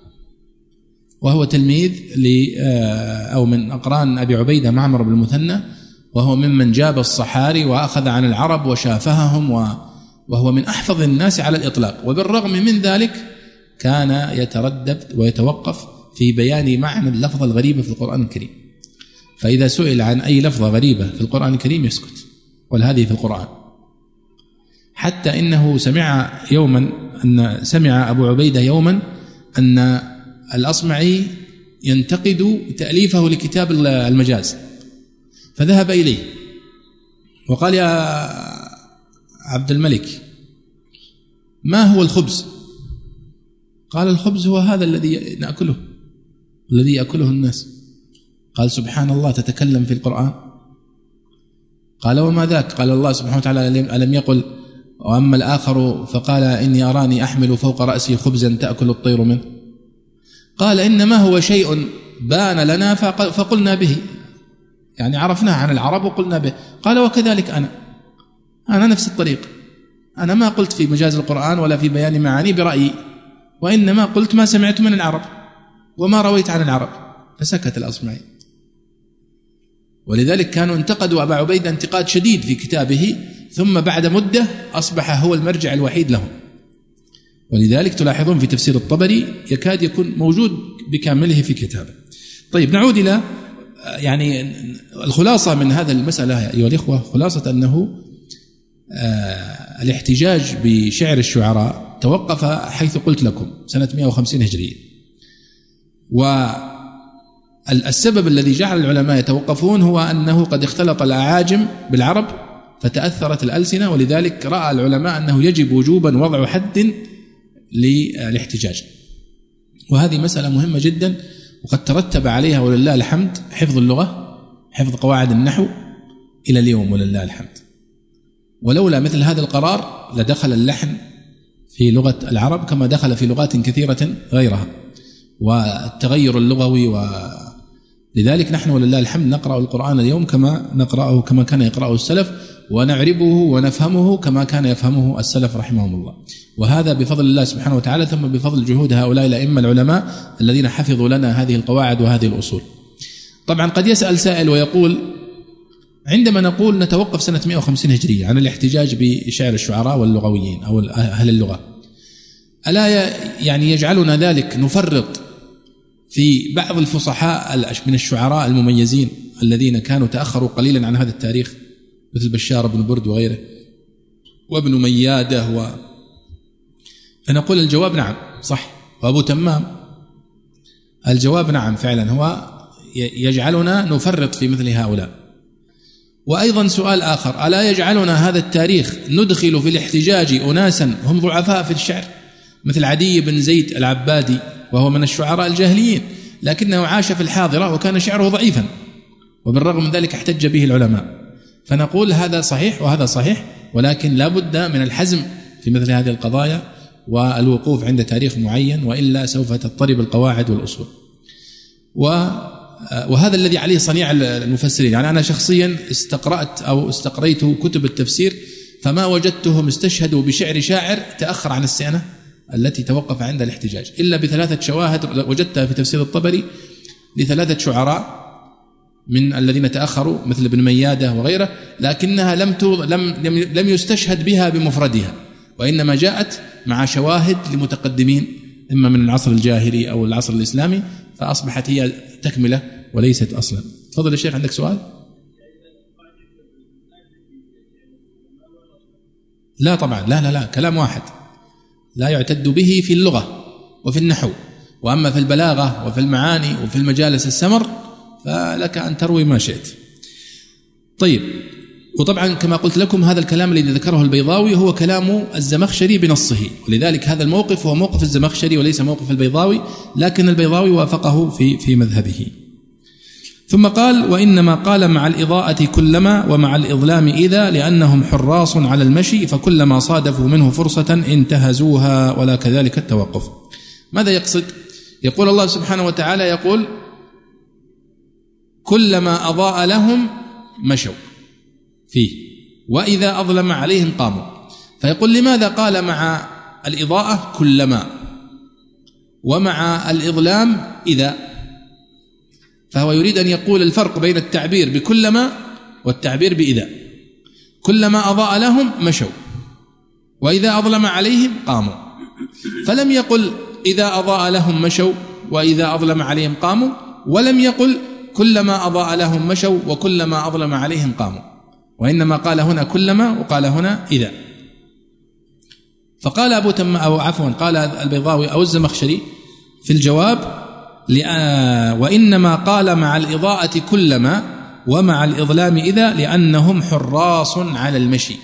وهو تلميذ ل أو من أقران أبي عبيدة معمر بن المثنى، وهو ممن جاب الصحاري وأخذ عن العرب وشافههم، وهو من أحفظ الناس على الإطلاق. وبالرغم من ذلك كان يتردد ويتوقف في بيان معنى اللفظة الغريبة في القرآن الكريم، فإذا سئل عن أي لفظة غريبة في القرآن الكريم يسكت، وهذه في القرآن. حتى إنه سمع يوما أن سمع أبو عبيدة يوما أن الأصمعي ينتقد تأليفه لكتاب المجاز، فذهب إليه وقال: يا عبد الملك، ما هو الخبز؟ قال: الخبز هو هذا الذي نأكله، الذي يأكله الناس. قال: سبحان الله، تتكلم في القرآن؟ قال: وما ذاك؟ قال: الله سبحانه وتعالى ألم يقل: وأما الآخر فقال إني أراني أحمل فوق رأسي خبزا تأكل الطير منه؟ قال: إنما هو شيء بان لنا فقلنا به، يعني عرفناه عن العرب وقلنا به. قال: وكذلك أنا أنا نفس الطريق، أنا ما قلت في مجاز القرآن ولا في بيان معاني برأيي، وإنما قلت ما سمعت من العرب وما رويت عن العرب. فسكت الأصمعي. ولذلك كانوا انتقدوا أبا عبيدة انتقاد شديد في كتابه، ثم بعد مدة أصبح هو المرجع الوحيد لهم. ولذلك تلاحظون في تفسير الطبري يكاد يكون موجود بكامله في كتابه. طيب، نعود إلى يعني الخلاصة من هذا المسألة أيها الإخوة، خلاصة أنه آه الاحتجاج بشعر الشعراء توقف حيث قلت لكم سنة مئة وخمسين هجرية، والسبب الذي جعل العلماء يتوقفون هو أنه قد اختلط الأعاجم بالعرب فتأثرت الألسنة، ولذلك رأى العلماء أنه يجب وجوبا وضع حد للاحتجاج. وهذه مسألة مهمة جدا، وقد ترتب عليها ولله الحمد حفظ اللغة، حفظ قواعد النحو إلى اليوم ولله الحمد. ولولا مثل هذا القرار لدخل اللحن في لغة العرب كما دخل في لغات كثيرة غيرها، والتغير اللغوي. ولذلك نحن ولله الحمد نقرأ القرآن اليوم كما نقرأه كما كان يقرأه السلف، ونعربه ونفهمه كما كان يفهمه السلف رحمهم الله، وهذا بفضل الله سبحانه وتعالى، ثم بفضل جهود هؤلاء الأئمة العلماء الذين حفظوا لنا هذه القواعد وهذه الأصول. طبعا قد يسأل سائل ويقول: عندما نقول نتوقف سنة مئة وخمسين هجرية عن الاحتجاج بشعر الشعراء واللغويين أو أهل اللغة، ألا يعني يجعلنا ذلك نفرط في بعض الفصحاء من الشعراء المميزين الذين كانوا تأخروا قليلا عن هذا التاريخ، مثل بشار بن برد وغيره وابن ميادة و... فنقول الجواب نعم صح، وأبو تمام الجواب نعم فعلا، هو يجعلنا نفرط في مثل هؤلاء. وأيضا سؤال آخر: ألا يجعلنا هذا التاريخ ندخل في الاحتجاج أناسا هم ضعفاء في الشعر؟ مثل عدي بن زيد العبادي وهو من الشعراء الجاهليين، لكنه عاش في الحاضرة وكان شعره ضعيفا، وبالرغم من ذلك احتج به العلماء. فنقول هذا صحيح وهذا صحيح، ولكن لا بد من الحزم في مثل هذه القضايا والوقوف عند تاريخ معين، وإلا سوف تضطرب القواعد والأصول. وهذا الذي عليه صنيع المفسرين. يعني أنا شخصيا استقرأت أو استقريت كتب التفسير فما وجدتهم استشهدوا بشعر شاعر تأخر عن السنة التي توقف عند الاحتجاج، إلا بثلاثة شواهد وجدتها في تفسير الطبري لثلاثة شعراء من الذين تأخروا مثل ابن ميادة وغيره، لكنها لم لم لم يستشهد بها بمفردها، وإنما جاءت مع شواهد لمتقدمين إما من العصر الجاهلي أو العصر الإسلامي، فأصبحت هي تكملة وليست أصلا. تفضل يا شيخ، عندك سؤال؟ لا طبعا، لا لا لا كلام واحد لا يعتد به في اللغة وفي النحو، وأما في البلاغة وفي المعاني وفي المجالس السمر فلك أن تروي ما شئت. طيب، وطبعا كما قلت لكم هذا الكلام الذي ذكره البيضاوي هو كلام الزمخشري بنصه، ولذلك هذا الموقف هو موقف الزمخشري وليس موقف البيضاوي، لكن البيضاوي وافقه في في مذهبه. ثم قال: وإنما قال مع الإضاءة كلما ومع الإظلام إذا، لأنهم حراص على المشي، فكلما صادفوا منه فرصة انتهزوها، ولا كذلك التوقف. ماذا يقصد؟ يقول الله سبحانه وتعالى يقول: كلما أضاء لهم مشوا فيه وإذا أظلم عليهم قاموا. فيقول لماذا قال مع الإضاءة كلما ومع الإظلام إذا؟ فهو يريد أن يقول الفرق بين التعبير بكلما والتعبير بإذا. كلما أضاء لهم مشوا وإذا أظلم عليهم قاموا، فلم يقل إذا أضاء لهم مشوا وإذا أظلم عليهم قاموا، ولم يقل كلما أضاء لهم مشوا وكلما أظلم عليهم قاموا، وإنما قال هنا كلما وقال هنا إذا. فقال أبو تم أو عفوا قال البيضاوي أو الزمخشري في الجواب: وإنما قال مع الإضاءة كلما ومع الإظلام إذا، لأنهم حراص على المشي،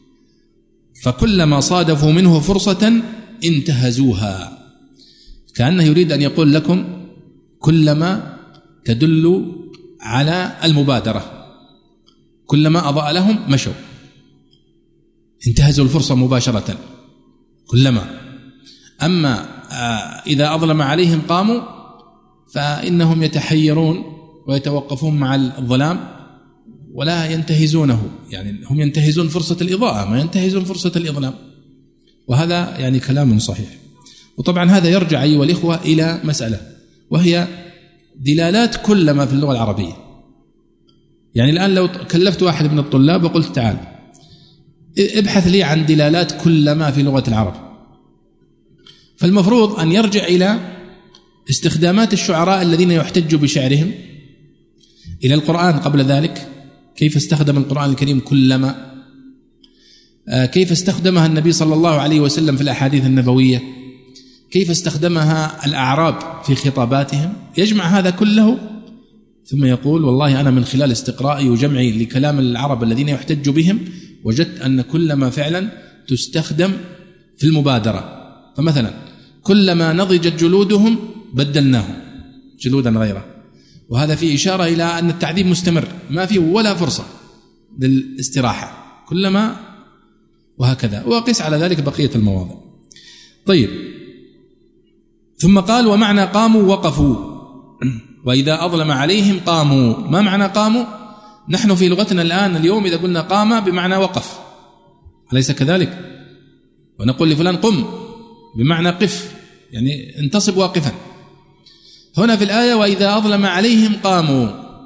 فكلما صادفوا منه فرصة انتهزوها. كأنه يريد أن يقول لكم كلما تدل على المبادرة، كلما أضاء لهم مشوا انتهزوا الفرصة مباشرة كلما. أما إذا أظلم عليهم قاموا فإنهم يتحيرون ويتوقفون مع الظلام ولا ينتهزونه، يعني هم ينتهزون فرصة الإضاءة ما ينتهزون فرصة الإظلام، وهذا يعني كلام صحيح. وطبعا هذا يرجع أيها الإخوة إلى مسألة، وهي دلالات كلما في اللغة العربية. يعني الآن لو كلفت واحد من الطلاب وقلت تعال ابحث لي عن دلالات كلما في لغة العرب، فالمفروض أن يرجع إلى استخدامات الشعراء الذين يحتج بشعرهم، إلى القرآن قبل ذلك كيف استخدم القرآن الكريم كلما، كيف استخدمها النبي صلى الله عليه وسلم في الأحاديث النبوية، كيف استخدمها الأعراب في خطاباتهم. يجمع هذا كله ثم يقول والله أنا من خلال استقرائي وجمعي لكلام العرب الذين يحتج بهم وجدت أن كلما فعلا تستخدم في المبادرة. فمثلا كلما نضجت جلودهم بدلناهم جلودا غيره، وهذا فيه إشارة إلى أن التعذيب مستمر ما فيه ولا فرصة للاستراحة كلما، وهكذا، وقس على ذلك بقية المواضع. طيب، ثم قال ومعنى قاموا وقفوا وإذا أظلم عليهم قاموا. ما معنى قاموا؟ نحن في لغتنا الآن اليوم إذا قلنا قام بمعنى وقف، أليس كذلك؟ ونقول لفلان قم بمعنى قف، يعني انتصب واقفا. هنا في الآية وإذا أظلم عليهم قاموا،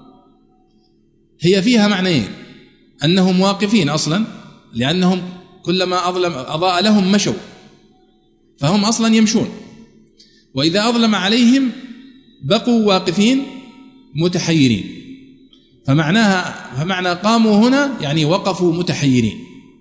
هي فيها معنيين: أنهم واقفين أصلا لأنهم كلما أظلم أضاء لهم مشوا فهم أصلا يمشون، وإذا أظلم عليهم بقوا واقفين متحيرين. فمعناها فمعنى قاموا هنا يعني وقفوا متحيرين،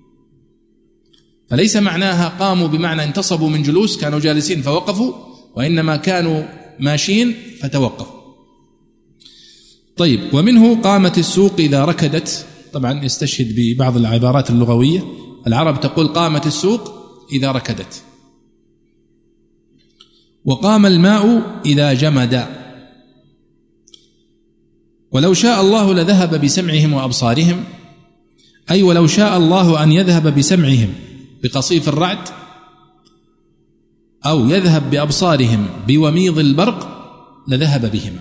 فليس معناها قاموا بمعنى انتصبوا من جلوس كانوا جالسين فوقفوا، وإنما كانوا ماشيين فتوقفوا. طيب، ومنه قامت السوق إذا ركدت. طبعا يستشهد ببعض العبارات اللغوية، العرب تقول قامت السوق إذا ركدت، وقام الماء إذا جمد. ولو شاء الله لذهب بسمعهم وأبصارهم، أي ولو شاء الله أن يذهب بسمعهم بقصيف الرعد أو يذهب بأبصارهم بوميض البرق لذهب بهما،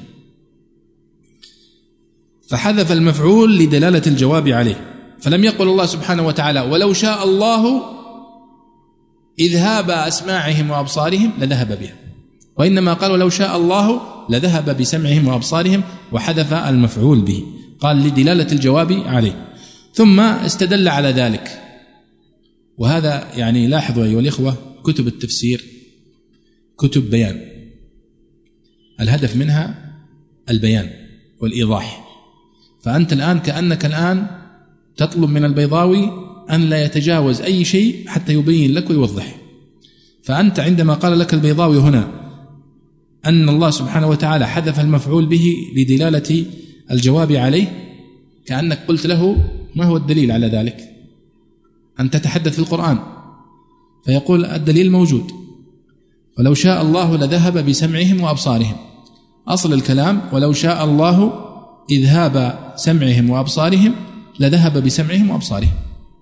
فحذف المفعول لدلالة الجواب عليه، فلم يقل الله سبحانه وتعالى ولو شاء الله إذهاب أسماعهم وأبصارهم لذهب بها، وإنما قال ولو شاء الله لذهب بسمعهم وأبصارهم وحذف المفعول به، قال لدلالة الجواب عليه. ثم استدل على ذلك، وهذا يعني لاحظوا أيها الإخوة كتب التفسير كتب بيان، الهدف منها البيان والإيضاح، فأنت الآن كأنك الآن تطلب من البيضاوي أن لا يتجاوز أي شيء حتى يبين لك ويوضح. فأنت عندما قال لك البيضاوي هنا أن الله سبحانه وتعالى حذف المفعول به لدلالة الجواب عليه، كأنك قلت له ما هو الدليل على ذلك؟ أنت تتحدث في القرآن، فيقول الدليل موجود، ولو شاء الله لذهب بسمعهم وأبصارهم، أصل الكلام ولو شاء الله إذهاب سمعهم وأبصارهم لذهب بسمعهم وأبصارهم،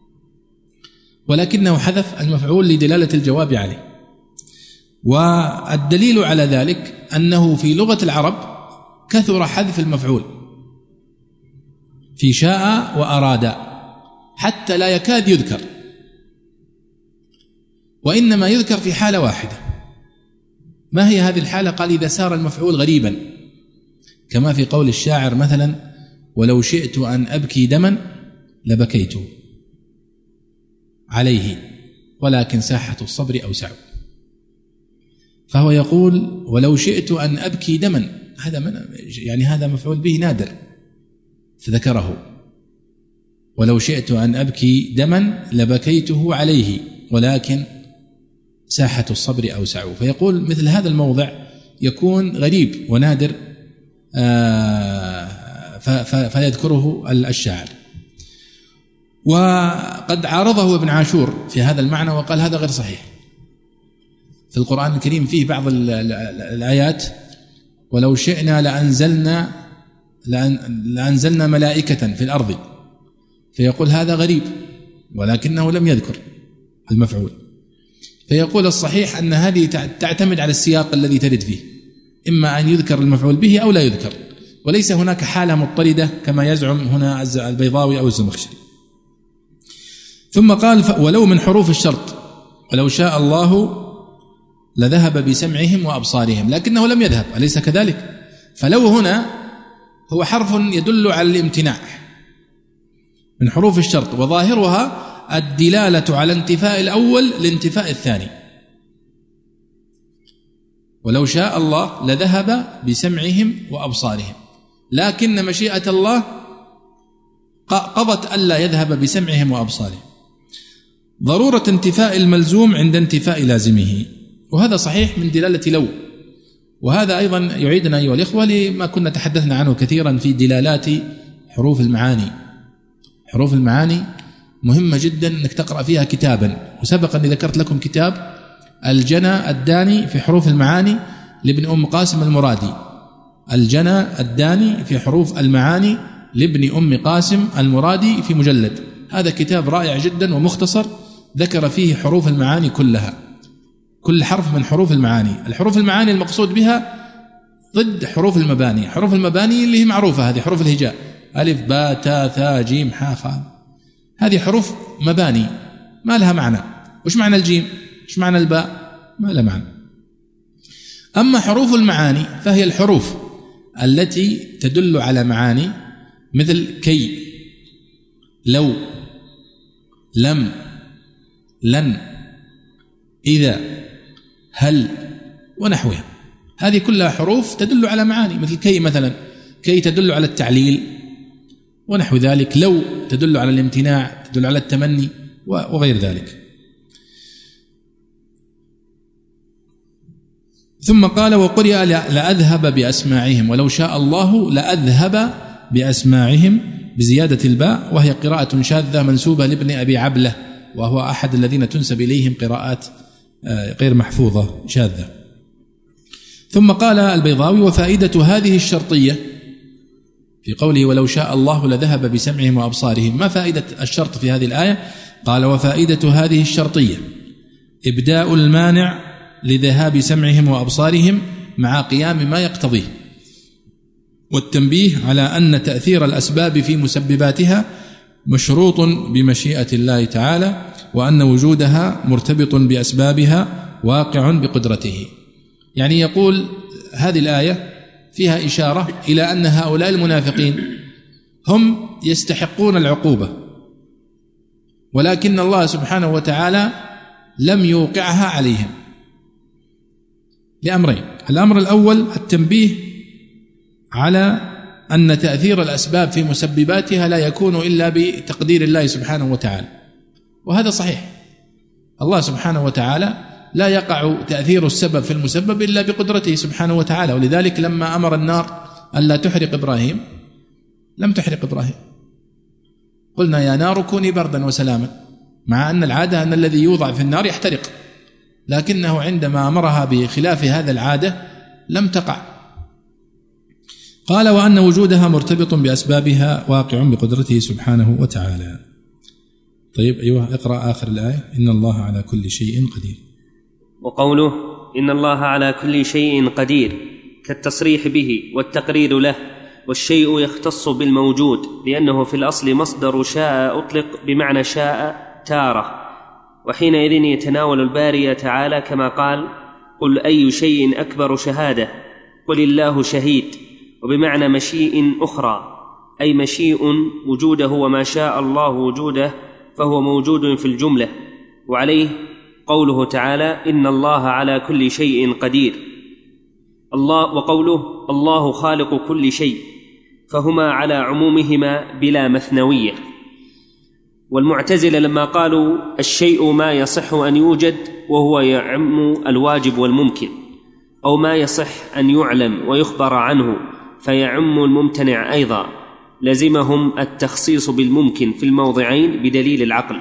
ولكنه حذف المفعول لدلالة الجواب عليه. والدليل على ذلك أنه في لغة العرب كثر حذف المفعول في شاء وأراد حتى لا يكاد يذكر، وإنما يذكر في حالة واحدة. ما هي هذه الحالة؟ قال إذا سار المفعول غريبا، كما في قول الشاعر مثلا ولو شئت أن أبكي دما لبكيت عليه ولكن ساحة الصبر أوسع. فهو يقول ولو شئت أن أبكي دما، هذا من يعني هذا مفعول به نادر فذكره، ولو شئت أن أبكي دما لبكيته عليه ولكن ساحة الصبر أوسع. فيقول مثل هذا الموضع يكون غريب ونادر فيذكره الشاعر. وقد عارضه ابن عاشور في هذا المعنى وقال هذا غير صحيح. في القرآن الكريم فيه بعض الآيات ولو شئنا لأنزلنا لأنزلنا ملائكة في الأرض، فيقول هذا غريب ولكنه لم يذكر المفعول. فيقول الصحيح أن هذه تعتمد على السياق الذي ترد فيه، إما أن يذكر المفعول به أو لا يذكر، وليس هناك حالة مضطردة كما يزعم هنا البيضاوي أو الزمخشري. ثم قال ولو من حروف الشرط ولو شاء الله لذهب بسمعهم وأبصارهم، لكنه لم يذهب، أليس كذلك؟ فلو هنا هو حرف يدل على الامتناع من حروف الشرط، وظاهرها الدلالة على انتفاء الأول لانتفاء الثاني. ولو شاء الله لذهب بسمعهم وأبصارهم، لكن مشيئة الله قضت ألا يذهب بسمعهم وأبصارهم، ضرورة انتفاء الملزوم عند انتفاء لازمه، وهذا صحيح من دلالة لو. وهذا أيضا يعيدنا أيها الإخوة لما كنا تحدثنا عنه كثيرا في دلالات حروف المعاني. حروف المعاني مهمة جدا أنك تقرأ فيها كتابا، وسبق أني ذكرت لكم كتاب الجنى الداني في حروف المعاني لابن أم قاسم المرادي، الجنى الداني في حروف المعاني لابن أم قاسم المرادي في مجلد. هذا كتاب رائع جدا ومختصر، ذكر فيه حروف المعاني كلها، كل حرف من حروف المعاني. الحروف المعاني المقصود بها ضد حروف المباني. حروف المباني اللي هي معروفة، هذه حروف الهجاء، ألف باء تاء ثاء جيم حاء خاء، هذه حروف مباني ما لها معنى. وش معنى الجيم؟ وش معنى الباء؟ ما لها معنى. أما حروف المعاني فهي الحروف التي تدل على معاني مثل كي، لو، لم، لن، إذا، هل ونحوها. هذه كلها حروف تدل على معاني، مثل كي مثلا، كي تدل على التعليل ونحو ذلك، لو تدل على الامتناع، تدل على التمني وغير ذلك. ثم قال وقرئ لأذهب بأسماعهم، ولو شاء الله لأذهب بأسماعهم بزيادة الباء، وهي قراءة شاذة منسوبة لابن أبي عبلة، وهو أحد الذين تنسب إليهم قراءات غير محفوظة شاذة. ثم قال البيضاوي: وفائدة هذه الشرطية في قوله ولو شاء الله لذهب بسمعهم وأبصارهم، ما فائدة الشرط في هذه الآية؟ قال: وفائدة هذه الشرطية إبداء المانع لذهاب سمعهم وأبصارهم مع قيام ما يقتضيه، والتنبيه على أن تأثير الأسباب في مسبباتها مشروط بمشيئة الله تعالى، وأن وجودها مرتبط بأسبابها واقع بقدرته. يعني يقول هذه الآية فيها إشارة إلى أن هؤلاء المنافقين هم يستحقون العقوبة، ولكن الله سبحانه وتعالى لم يوقعها عليهم لأمرين: الأمر الأول التنبيه على أن تأثير الأسباب في مسبباتها لا يكون إلا بتقدير الله سبحانه وتعالى، وهذا صحيح. الله سبحانه وتعالى لا يقع تأثير السبب في المسبب إلا بقدرته سبحانه وتعالى، ولذلك لما أمر النار ألا تحرق إبراهيم لم تحرق إبراهيم، قلنا يا نار كوني بردا وسلاما، مع أن العادة أن الذي يوضع في النار يحترق، لكنه عندما أمرها بخلاف هذا العادة لم تقع. قال: وأن وجودها مرتبط بأسبابها واقع بقدرته سبحانه وتعالى. طيب أيوه، اقرأ آخر الآية: إن الله على كل شيء قدير. وقوله إن الله على كل شيء قدير كالتصريح به والتقرير له، والشيء يختص بالموجود لأنه في الأصل مصدر شاء أطلق بمعنى شاء تارة، وحينئذ يتناول الباري تعالى كما قال: قل أي شيء أكبر شهادة قل الله شهيد، وبمعنى مشيء أخرى، أي مشيء وجوده وما شاء الله وجوده فهو موجود في الجملة. وعليه قوله تعالى إن الله على كل شيء قدير. الله وقوله الله خالق كل شيء، فهما على عمومهما بلا مثنوية. والمعتزلة لما قالوا الشيء ما يصح أن يوجد وهو يعم الواجب والممكن، أو ما يصح أن يعلم ويخبر عنه فيعم الممتنع أيضا، لزمهم التخصيص بالممكن في الموضعين بدليل العقل.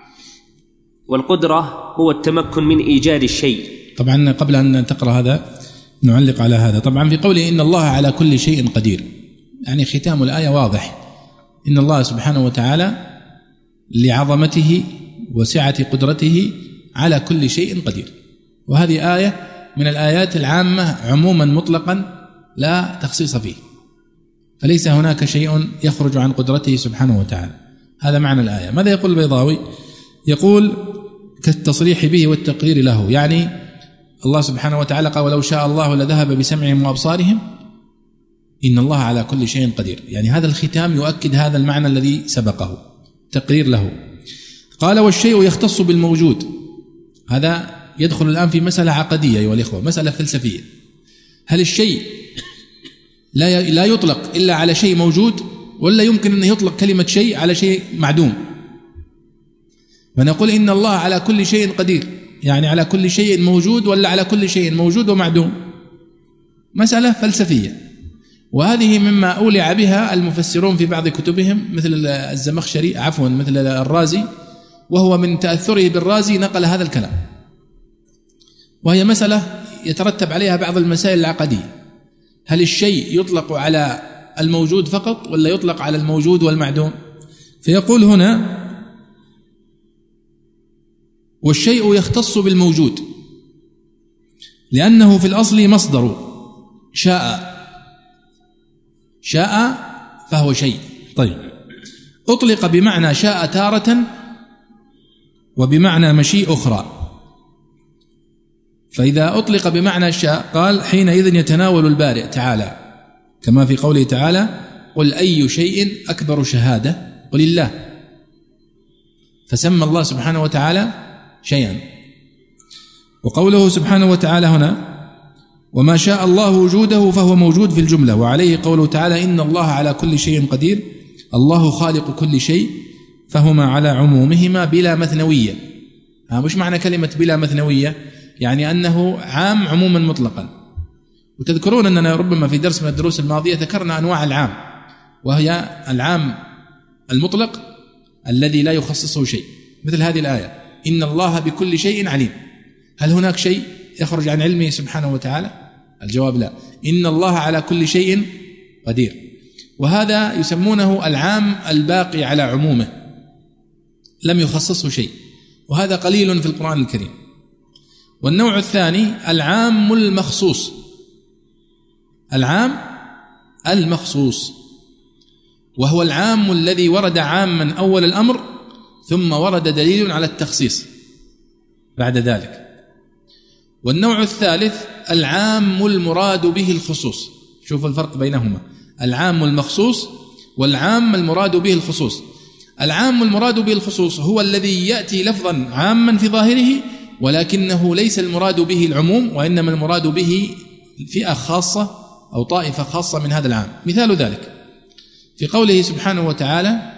والقدرة هو التمكن من إيجاد الشيء. طبعا قبل أن تقرأ هذا نعلق على هذا. طبعا في قوله إن الله على كل شيء قدير، يعني ختام الآية واضح، إن الله سبحانه وتعالى لعظمته وسعة قدرته على كل شيء قدير. وهذه آية من الآيات العامة عموما مطلقا لا تخصيص فيه، فليس هناك شيء يخرج عن قدرته سبحانه وتعالى. هذا معنى الآية. ماذا يقول البيضاوي؟ يقول كالتصريح به والتقرير له، يعني الله سبحانه وتعالى قال ولو شاء الله لذهب بسمعهم وأبصارهم، إن الله على كل شيء قدير، يعني هذا الختام يؤكد هذا المعنى الذي سبقه، تقرير له. قال والشيء يختص بالموجود، هذا يدخل الآن في مسألة عقدية أيها الإخوة، مسألة فلسفية. هل الشيء لا لا يطلق إلا على شيء موجود، ولا يمكن أن يطلق كلمة شيء على شيء معدوم؟ فنقول إن الله على كل شيء قدير، يعني على كل شيء موجود ولا على كل شيء موجود ومعدوم؟ مسألة فلسفية، وهذه مما أولع بها المفسرون في بعض كتبهم مثل الزمخشري عفوا مثل الرازي، وهو من تأثره بالرازي نقل هذا الكلام، وهي مسألة يترتب عليها بعض المسائل العقدية. هل الشيء يطلق على الموجود فقط ولا يطلق على الموجود والمعدوم؟ فيقول هنا والشيء يختص بالموجود لأنه في الأصل مصدر شاء، شاء فهو شيء. طيب، أطلق بمعنى شاء تارة وبمعنى مشيء أخرى، فإذا أطلق بمعنى شاء قال حينئذ يتناول البارئ تعالى كما في قوله تعالى قل أي شيء أكبر شهادة قل الله، فسمى الله سبحانه وتعالى شيئا. وقوله سبحانه وتعالى هنا وما شاء الله وجوده فهو موجود في الجملة. وعليه قوله تعالى إن الله على كل شيء قدير، الله خالق كل شيء، فهما على عمومهما بلا مثنوية. مش معنى كلمة بلا مثنوية يعني أنه عام عموما مطلقا. وتذكرون أننا ربما في درس من الدروس الماضية ذكرنا أنواع العام، وهي العام المطلق الذي لا يخصصه شيء، مثل هذه الآية إن الله بكل شيء عليم. هل هناك شيء يخرج عن علمه سبحانه وتعالى؟ الجواب لا. إن الله على كل شيء قدير، وهذا يسمونه العام الباقي على عمومه لم يخصصه شيء، وهذا قليل في القرآن الكريم. والنوع الثاني العام المخصوص، العام المخصوص وهو العام الذي ورد عاما أول الأمر ثم ورد دليل على التخصيص بعد ذلك. والنوع الثالث العام المراد به الخصوص. شوف الفرق بينهما، العام المخصوص والعام المراد به الخصوص. العام المراد به الخصوص هو الذي يأتي لفظا عاما في ظاهره ولكنه ليس المراد به العموم، وإنما المراد به فئة خاصة أو طائفة خاصة من هذا العام. مثال ذلك في قوله سبحانه وتعالى: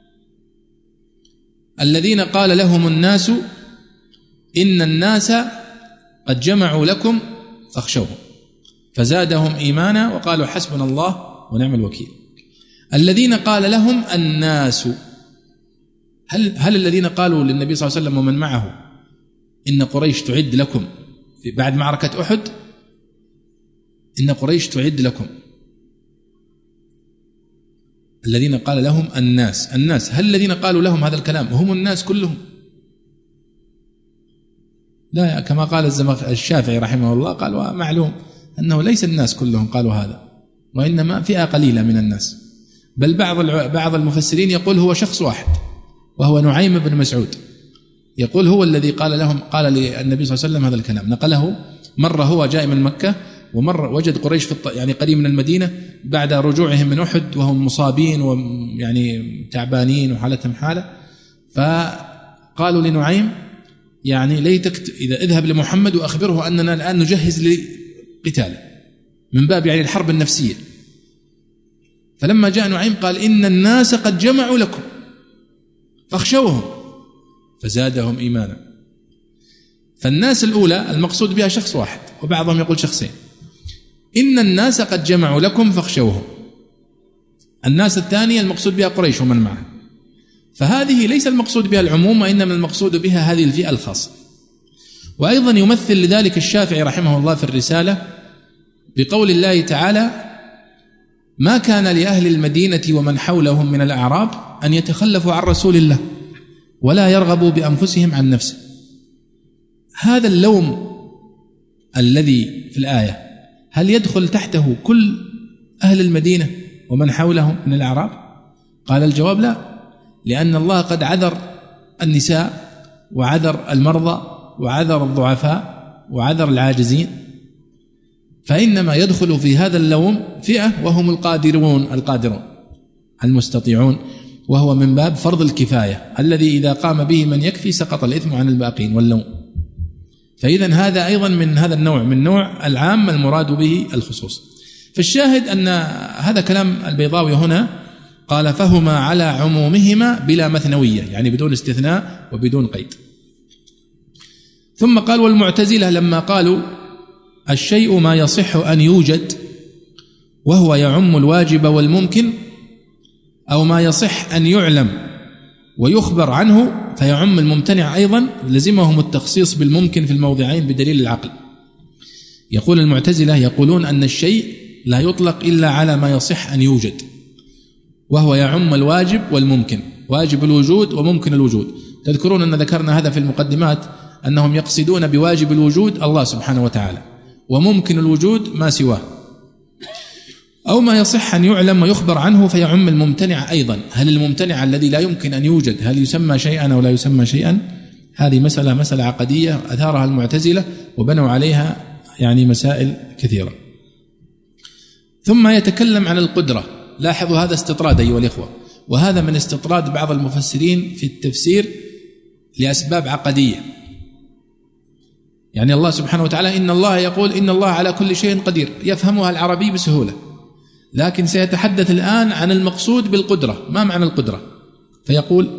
الذين قال لهم الناس إن الناس قد جمعوا لكم فاخشوهم فزادهم إيمانا وقالوا حسبنا الله ونعم الوكيل. الذين قال لهم الناس، هل, هل الذين قالوا للنبي صلى الله عليه وسلم ومن معه إن قريش تعد لكم بعد معركة أحد؟ إن قريش تعد لكم. الذين قال لهم الناس، الناس هل الذين قالوا لهم هذا الكلام هم الناس كلهم؟ لا، كما قال الشافعي رحمه الله قال ومعلوم أنه ليس الناس كلهم قالوا هذا، وإنما فئة قليلة من الناس. بل بعض بعض المفسرين يقول هو شخص واحد وهو نعيم بن مسعود، يقول هو الذي قال لهم، قال للنبي صلى الله عليه وسلم هذا الكلام. نقله مرة هو جاي من مكة، ومرة وجد قريش في يعني قريب من المدينة بعد رجوعهم من أحد وهم مصابين ويعني تعبانين وحالتهم حالة، فقالوا لنعيم يعني ليتك إذا اذهب لمحمد وأخبره أننا الآن نجهز لقتاله، من باب يعني الحرب النفسية. فلما جاء نعيم قال إن الناس قد جمعوا لكم فاخشوهم فزادهم إيمانا. فالناس الأولى المقصود بها شخص واحد، وبعضهم يقول شخصين. إن الناس قد جمعوا لكم فاخشوهم. الناس الثانية المقصود بها قريش ومن معه. فهذه ليس المقصود بها العموم، وإنما المقصود بها هذه الفئة الخاصة. وأيضا يمثل لذلك الشافعي رحمه الله في الرسالة بقول الله تعالى: ما كان لأهل المدينة ومن حولهم من الأعراب أن يتخلفوا عن رسول الله ولا يرغبوا بأنفسهم عن نفسه. هذا اللوم الذي في الآية هل يدخل تحته كل أهل المدينة ومن حولهم من الأعراب؟ قال الجواب لا، لأن الله قد عذر النساء وعذر المرضى وعذر الضعفاء وعذر العاجزين، فإنما يدخل في هذا اللوم فئة وهم القادرون القادرون المستطيعون، وهو من باب فرض الكفاية الذي إذا قام به من يكفي سقط الإثم عن الباقين واللوم. فإذا هذا أيضا من هذا النوع، من نوع العام المراد به الخصوص. فالشاهد أن هذا كلام البيضاوي هنا قال: فهما على عمومهما بلا مثنوية، يعني بدون استثناء وبدون قيد. ثم قال: والمعتزلة لما قالوا الشيء ما يصح أن يوجد وهو يعم الواجب والممكن، أو ما يصح أن يعلم ويخبر عنه فيعم الممتنع أيضا، لزمهم التخصيص بالممكن في الموضعين بدليل العقل. يقول المعتزلة يقولون أن الشيء لا يطلق إلا على ما يصح أن يوجد، وهو يعم الواجب والممكن، واجب الوجود وممكن الوجود. تذكرون أن ذكرنا هذا في المقدمات، أنهم يقصدون بواجب الوجود الله سبحانه وتعالى، وممكن الوجود ما سواه. أو ما يصح أن يعلم ويخبر عنه فيعم الممتنع أيضا. هل الممتنع الذي لا يمكن أن يوجد هل يسمى شيئا أو لا يسمى شيئا؟ هذه مسألة مسألة عقدية أثارها المعتزلة وبنوا عليها يعني مسائل كثيرة. ثم يتكلم عن القدرة. لاحظوا هذا استطراد أيها الإخوة، وهذا من استطراد بعض المفسرين في التفسير لأسباب عقدية. يعني الله سبحانه وتعالى إن الله يقول إن الله على كل شيء قدير، يفهمها العربي بسهولة، لكن سيتحدث الآن عن المقصود بالقدرة. ما معنى القدرة؟ فيقول: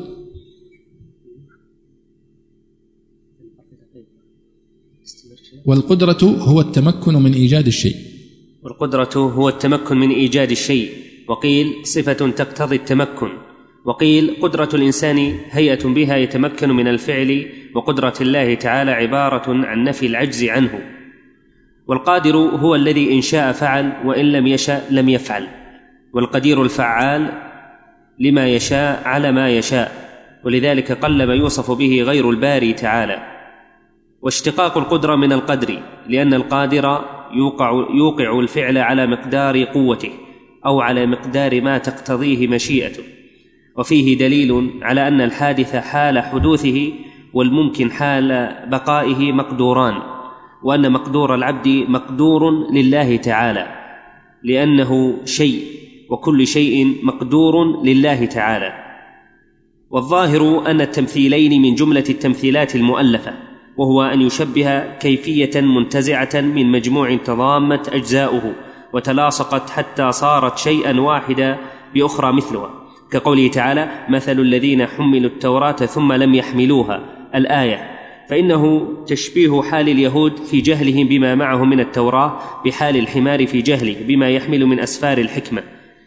والقدرة هو التمكن من إيجاد الشيء. والقدرة هو التمكن من إيجاد الشيء، وقيل صفة تقتضي التمكن، وقيل قدرة الإنسان هيئة بها يتمكن من الفعل، وقدرة الله تعالى عبارة عن نفي العجز عنه. والقادر هو الذي إن شاء فعل وإن لم يشأ لم يفعل، والقدير الفعال لما يشاء على ما يشاء، ولذلك قل ما يوصف به غير الباري تعالى. واشتقاق القدرة من القدر، لأن القادر يوقع, يوقع الفعل على مقدار قوته أو على مقدار ما تقتضيه مشيئته، وفيه دليل على أن الحادث حال حدوثه والممكن حال بقائه مقدوران، وأن مقدور العبد مقدور لله تعالى لأنه شيء، وكل شيء مقدور لله تعالى. والظاهر أن التمثيلين من جملة التمثيلات المؤلفة، وهو أن يشبه كيفية منتزعة من مجموع تضامت أجزاؤه وتلاصقت حتى صارت شيئا واحدا بأخرى مثلها، كقوله تعالى: مثل الذين حملوا التوراة ثم لم يحملوها، الآية. فإنه تشبيه حال اليهود في جهلهم بما معهم من التوراة بحال الحمار في جهله بما يحمل من أسفار الحكمة.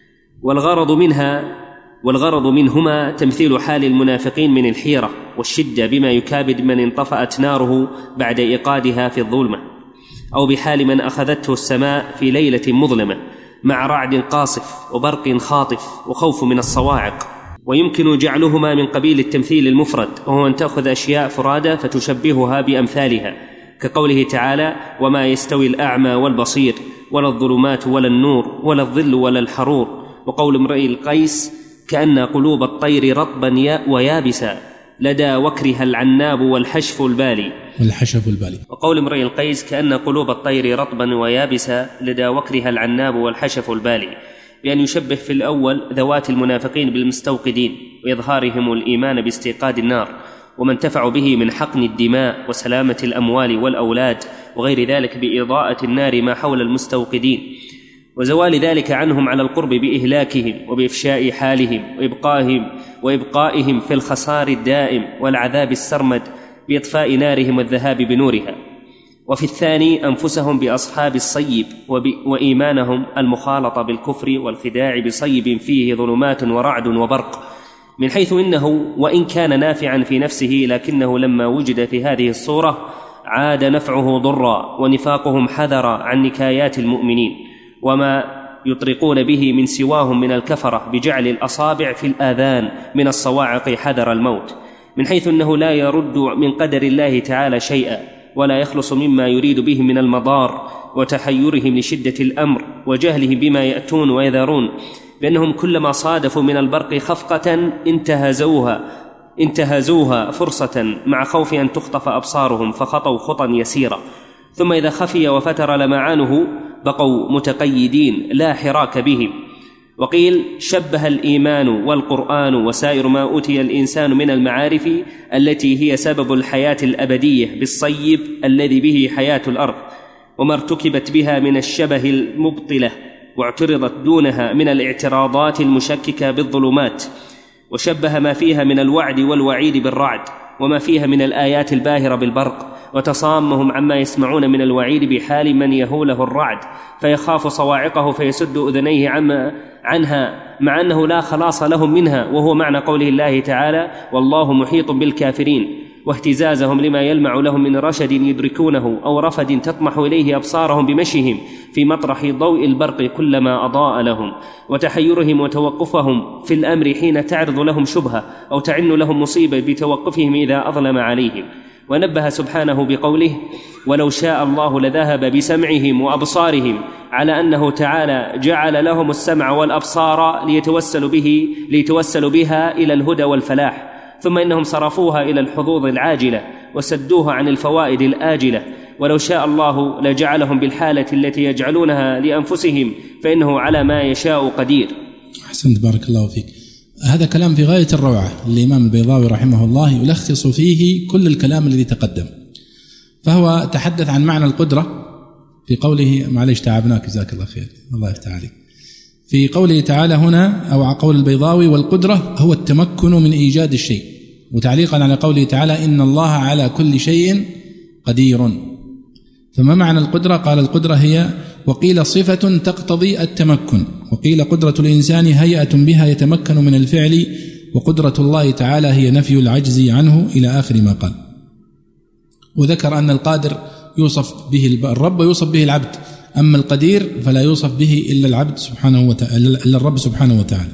والغرض منها والغرض منهما تمثيل حال المنافقين من الحيرة والشدة بما يكابد من انطفأت ناره بعد إيقادها في الظلمة، أو بحال من أخذته السماء في ليلة مظلمة مع رعد قاصف وبرق خاطف وخوف من الصواعق. ويمكن جعلهما من قبيل التمثيل المفرد، وهو أن تأخذ أشياء فرادى فتشبهها بأمثالها، كقوله تعالى: وما يستوي الأعمى والبصير ولا الظلمات ولا النور ولا الظل ولا الحرور. وقول امرئ القيس: كأن قلوب الطير رطبا ويابسا لدى وكرها العناب والحشف البالي والحشف البالي. وقول امرئ القيس: كأن قلوب الطير رطبا ويابسا لدى وكرها العناب والحشف البالي، بأن يشبه في الأول ذوات المنافقين بالمستوقدين وإظهارهم الإيمان باستيقاد النار وما انتفعوا به من حقن الدماء وسلامة الأموال والأولاد وغير ذلك بإضاءة النار ما حول المستوقدين، وزوال ذلك عنهم على القرب بإهلاكهم وبإفشاء حالهم وإبقائهم وإبقائهم في الخسار الدائم والعذاب السرمد بإطفاء نارهم والذهاب بنورها. وفي الثاني أنفسهم بأصحاب الصيب وإيمانهم المخالطة بالكفر والخداع بصيب فيه ظلمات ورعد وبرق، من حيث إنه وإن كان نافعا في نفسه لكنه لما وجد في هذه الصورة عاد نفعه ضرا، ونفاقهم حذر عن نكايات المؤمنين وما يطرقون به من سواهم من الكفرة بجعل الأصابع في الآذان من الصواعق حذر الموت، من حيث أنه لا يرد من قدر الله تعالى شيئا ولا يخلص مما يريد به من المضار، وتحيرهم لشدة الأمر وجهلهم بما يأتون ويذرون، بأنهم كلما صادفوا من البرق خفقة انتهزوها انتهزوها فرصة مع خوف أن تخطف أبصارهم فخطوا خطا يسيرة، ثم إذا خفي وفتر لمعانه بقوا متقيدين لا حراك بهم. وقيل: شبه الإيمان والقرآن وسائر ما أوتي الإنسان من المعارف التي هي سبب الحياة الأبدية بالصيب الذي به حياة الأرض، وما ارتكبت بها من الشبه المبطلة واعترضت دونها من الاعتراضات المشككة بالظلمات، وشبه ما فيها من الوعد والوعيد بالرعد، وما فيها من الآيات الباهرة بالبرق، وتصامهم عما يسمعون من الوعيد بحال من يهوله الرعد فيخاف صواعقه فيسد أذنيه عما عنها، مع أنه لا خلاص لهم منها، وهو معنى قوله الله تعالى: والله محيط بالكافرين، واهتزازهم لما يلمع لهم من رشد يدركونه أو رفد تطمح إليه أبصارهم بمشيهم في مطرح ضوء البرق كلما أضاء لهم، وتحيرهم وتوقفهم في الأمر حين تعرض لهم شبهة أو تعن لهم مصيبة بتوقفهم إذا أظلم عليهم. ونبه سبحانه بقوله: ولو شاء الله لذهب بسمعهم وأبصارهم، على أنه تعالى جعل لهم السمع والأبصار ليتوسلوا به ليتوسلوا بها إلى الهدى والفلاح، ثم إنهم صرفوها إلى الحظوظ العاجلة وسدوها عن الفوائد الآجلة. ولو شاء الله لجعلهم بالحالة التي يجعلونها لأنفسهم، فإنه على ما يشاء قدير. أحسنت، بارك الله فيك. هذا كلام في غاية الروعة. الإمام البيضاوي رحمه الله يلخص فيه كل الكلام الذي تقدم، فهو تحدث عن معنى القدرة في قوله، معليش تعبناك جزاك الله خير، الله يفتح عليك، في قوله تعالى هنا أو قول البيضاوي: والقدرة هو التمكن من إيجاد الشيء، وتعليقا على قوله تعالى: إن الله على كل شيء قدير. فما معنى القدرة؟ قال: القدرة هي، وقيل صفة تقتضي التمكن، وقيل قدرة الإنسان هيئة بها يتمكن من الفعل، وقدرة الله تعالى هي نفي العجز عنه، إلى آخر ما قال. وذكر أن القادر يوصف به الرب ويوصف به العبد، أما القدير فلا يوصف به إلا العبد سبحانه وتعالى، إلا الرب سبحانه وتعالى.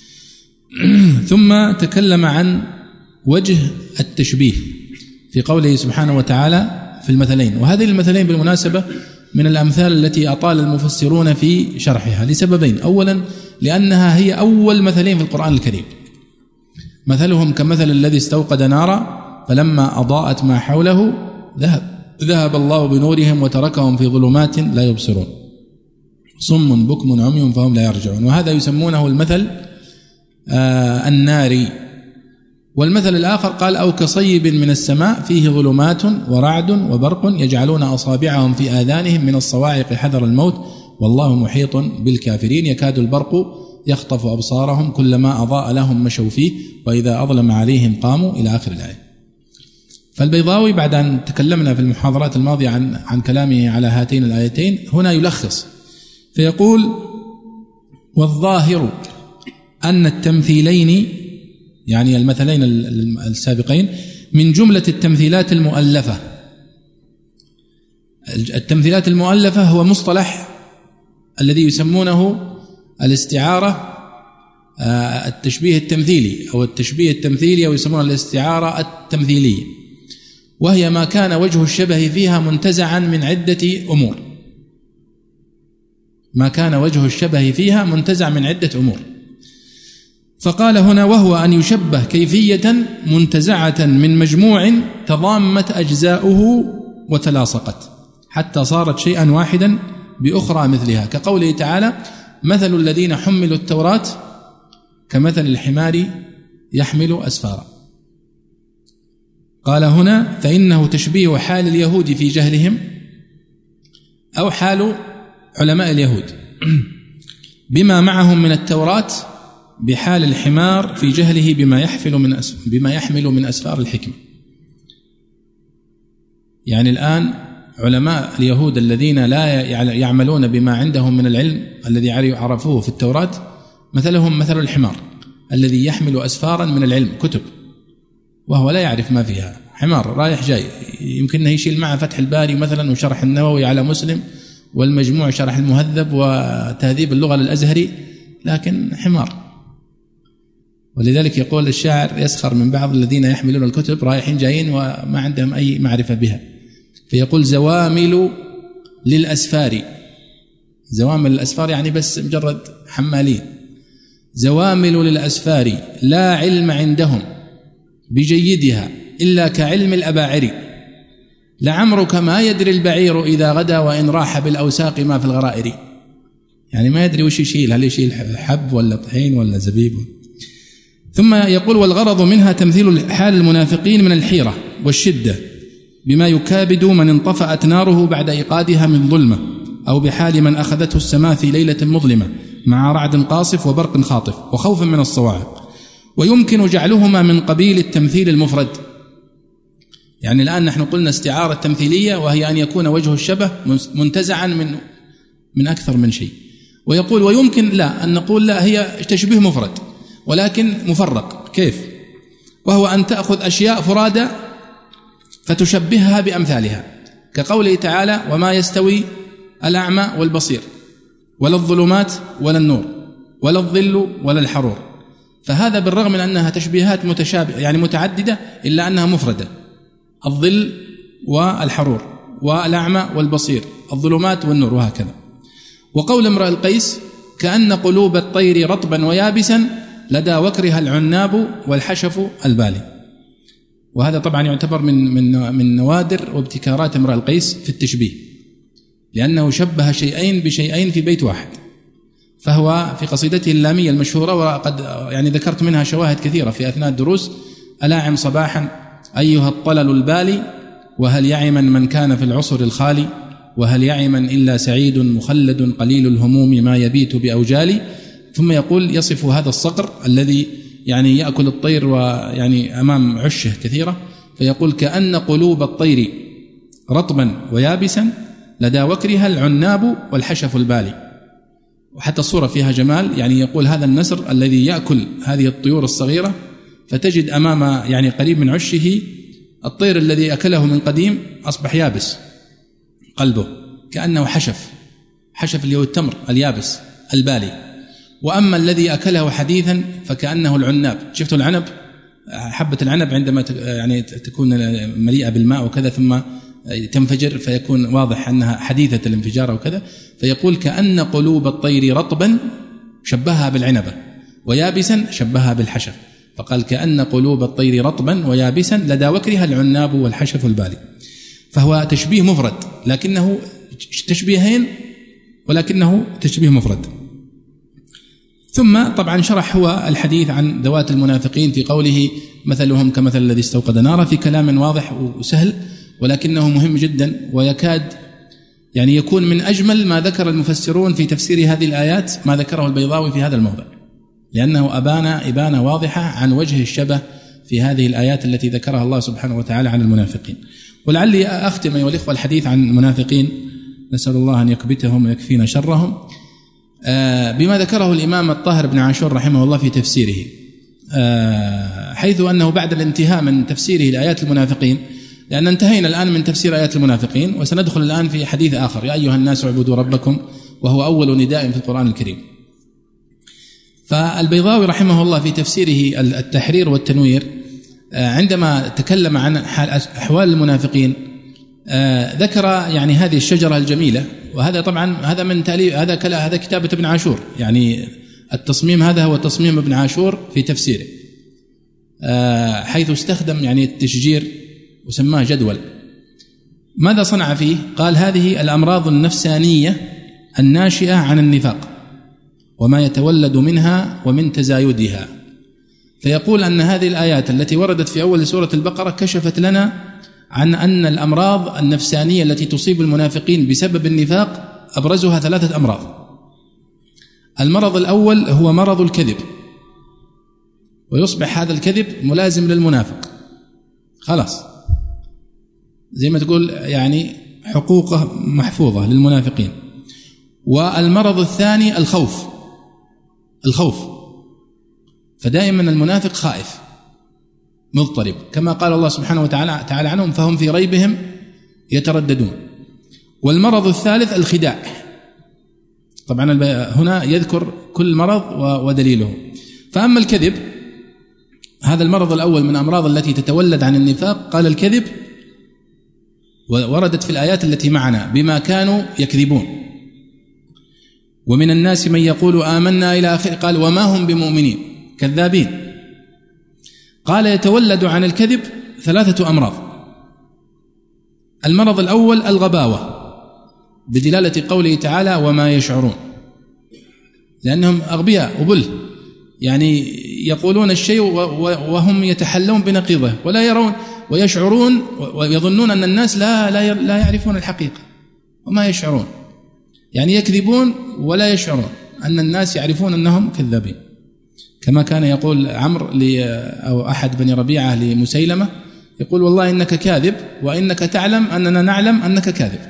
ثم تكلم عن وجه التشبيه في قوله سبحانه وتعالى في المثلين، وهذه المثلين بالمناسبة من الأمثال التي أطال المفسرون في شرحها لسببين: أولا لأنها هي أول مثلين في القرآن الكريم، مثلهم كمثل الذي استوقد نارا فلما أضاءت ما حوله ذهب ذهب الله بنورهم وتركهم في ظلمات لا يبصرون صم بكم عمي فهم لا يرجعون. وهذا يسمونه المثل آه الناري. والمثل الآخر قال: أو كصيب من السماء فيه ظلمات ورعد وبرق يجعلون أصابعهم في آذانهم من الصواعق حذر الموت والله محيط بالكافرين يكاد البرق يخطف أبصارهم كلما أضاء لهم مشوا فيه وإذا أظلم عليهم قاموا، إلى آخر الآية. فالبيضاوي بعد أن تكلمنا في المحاضرات الماضية عن, عن كلامه على هاتين الآيتين هنا يلخص فيقول: والظاهر أن التمثيلين، يعني المثلين السابقين، من جملة التمثيلات المؤلفة. التمثيلات المؤلفة هو مصطلح الذي يسمونه الاستعارة التشبيه التمثيلي أو التشبيه التمثيلي، أو يسمونه الاستعارة التمثيلية، وهي ما كان وجه الشبه فيها منتزعا من عدة أمور ما كان وجه الشبه فيها منتزع من عدة أمور. فقال هنا: وهو أن يشبه كيفية منتزعة من مجموع تضامت أجزاؤه وتلاصقت حتى صارت شيئا واحدا بأخرى مثلها، كقوله تعالى: مثل الذين حملوا التوراة كمثل الحمار يحمل أسفارا. قال هنا: فإنه تشبيه حال اليهود في جهلهم أو حال علماء اليهود بما معهم من التوراة بحال الحمار في جهله بما يحمل من بما يحمل من أسفار الحكمة. يعني الآن علماء اليهود الذين لا يعملون بما عندهم من العلم الذي عرفوه في التوراة مثلهم مثل الحمار الذي يحمل أسفارا من العلم، كتب، وهو لا يعرف ما فيها. حمار رايح جاي، يمكن أنه يشيل معه فتح الباري مثلا وشرح النووي على مسلم والمجموع شرح المهذب وتهذيب اللغة للأزهري، لكن حمار. ولذلك يقول الشاعر: يسخر من بعض الذين يحملون الكتب رايحين جايين وما عندهم أي معرفة بها. فيقول: زوامل للأسفار، زوامل الأسفار يعني بس مجرد حمالين. زوامل للأسفار لا علم عندهم بجيدها إلا كعلم الأباعر، لعمرك ما يدري البعير إذا غدا وإن راح بالأوساق ما في الغرائر. يعني ما يدري وش يشيل، هل يشيل حب ولا طحين ولا زبيب. ثم يقول: والغرض منها تمثيل حال المنافقين من الحيرة والشدة بما يكابد من انطفأت ناره بعد إيقادها من ظلمة، أو بحال من أخذته السماء في ليلة مظلمة مع رعد قاصف وبرق خاطف وخوف من الصواعق. ويمكن جعلهما من قبيل التمثيل المفرد. يعني الآن نحن قلنا استعارة تمثيلية، وهي أن يكون وجه الشبه منتزعا من من أكثر من شيء. ويقول: ويمكن لا أن نقول لا، هي تشبيه مفرد ولكن مفرق. كيف؟ وهو أن تأخذ أشياء فرادى فتشبهها بأمثالها، كقوله تعالى: وما يستوي الأعمى والبصير ولا الظلمات ولا النور ولا الظل ولا الحرور. فهذا بالرغم من أنها تشبيهات متشابهة يعني متعددة إلا أنها مفردة: الظل والحرور والأعمى والبصير، الظلمات والنور، وهكذا. وقول امرئ القيس: كأن قلوب الطير رطبا ويابسا لدى وكرها العناب والحشف البالي. وهذا طبعا يعتبر من من من نوادر وابتكارات امرئ القيس في التشبيه، لأنه شبه شيئين بشيئين في بيت واحد. فهو في قصيدته اللامية المشهورة، وقد يعني ذكرت منها شواهد كثيرة في أثناء الدروس: ألاعم صباحا أيها الطلل البالي، وهل يعما من كان في العصر الخالي، وهل يعما إلا سعيد مخلد قليل الهموم ما يبيت بأوجالي. ثم يقول يصف هذا الصقر الذي يعني يأكل الطير ويعني أمام عشه كثيرة، فيقول: كأن قلوب الطير رطبا ويابسا لدى وكرها العناب والحشف البالي. وحتى الصورة فيها جمال، يعني يقول هذا النسر الذي يأكل هذه الطيور الصغيرة، فتجد أمام يعني قريب من عشه الطير الذي أكله من قديم أصبح يابس، قلبه كأنه حشف، حشف اللي هو التمر اليابس البالي. وأما الذي أكله حديثا فكأنه العناب. شفتوا العنب، حبة العنب عندما يعني تكون مليئة بالماء وكذا ثم تنفجر فيكون واضح أنها حديثة الانفجار وكذا، فيقول كأن قلوب الطير رطبا شبهها بالعنبة ويابسا شبهها بالحشف، فقال كأن قلوب الطير رطبا ويابسا لدى وكرها العناب والحشف البالي. فهو تشبيه مفرد لكنه تشبيهين ولكنه تشبيه مفرد. ثم طبعا شرح هو الحديث عن ذوات المنافقين في قوله مثلهم كمثل الذي استوقد نارا في كلام واضح وسهل، ولكنه مهم جدا ويكاد يعني يكون من أجمل ما ذكر المفسرون في تفسير هذه الآيات ما ذكره البيضاوي في هذا الموضع، لأنه أبان إبانة واضحة عن وجه الشبه في هذه الآيات التي ذكرها الله سبحانه وتعالى عن المنافقين. ولعلي أختم أيها الإخوة الحديث عن المنافقين، نسأل الله أن يكبتهم ويكفينا شرهم، بما ذكره الإمام الطاهر بن عاشور رحمه الله في تفسيره، حيث أنه بعد الانتهاء من تفسيره لآيات المنافقين، لأن انتهينا الآن من تفسير آيات المنافقين وسندخل الآن في حديث آخر، يا أيها الناس اعبدوا ربكم، وهو أول نداء في القرآن الكريم. فالبيضاوي رحمه الله في تفسيره التحرير والتنوير عندما تكلم عن أحوال المنافقين ذكر يعني هذه الشجرة الجميلة، وهذا طبعا هذا من تأليف هذا هذا كتابة ابن عاشور، يعني التصميم هذا هو تصميم ابن عاشور في تفسيره، حيث استخدم يعني التشجير وسماه جدول. ماذا صنع فيه؟ قال هذه الأمراض النفسانية الناشئة عن النفاق وما يتولد منها ومن تزايدها. فيقول أن هذه الآيات التي وردت في أول سورة البقرة كشفت لنا عن أن الأمراض النفسانية التي تصيب المنافقين بسبب النفاق أبرزها ثلاثة أمراض. المرض الأول هو مرض الكذب، ويصبح هذا الكذب ملازم للمنافق، خلاص زي ما تقول يعني حقوقه محفوظة للمنافقين. والمرض الثاني الخوف، الخوف فدائما المنافق خائف مضطرب، كما قال الله سبحانه وتعالى تعالى عنهم فهم في ريبهم يترددون. والمرض الثالث الخداع، طبعا هنا يذكر كل مرض ودليله. فأما الكذب هذا المرض الأول من أمراض التي تتولد عن النفاق، قال الكذب وردت في الآيات التي معنا بما كانوا يكذبون، ومن الناس من يقول آمنا إلى آخر، قال وما هم بمؤمنين كذابين. قال يتولد عن الكذب ثلاثة أمراض. المرض الأول الغباوة بدلالة قوله تعالى وما يشعرون، لأنهم أغبياء وبل، يعني يقولون الشيء وهم يتحلون بنقيضه ولا يرون، ويشعرون ويظنون أن الناس لا لا لا يعرفون الحقيقة وما يشعرون، يعني يكذبون ولا يشعرون أن الناس يعرفون أنهم كذابين، كما كان يقول عمرو أو أحد بني ربيعة لمسيلمة، يقول والله إنك كاذب وإنك تعلم أننا نعلم أنك كاذب.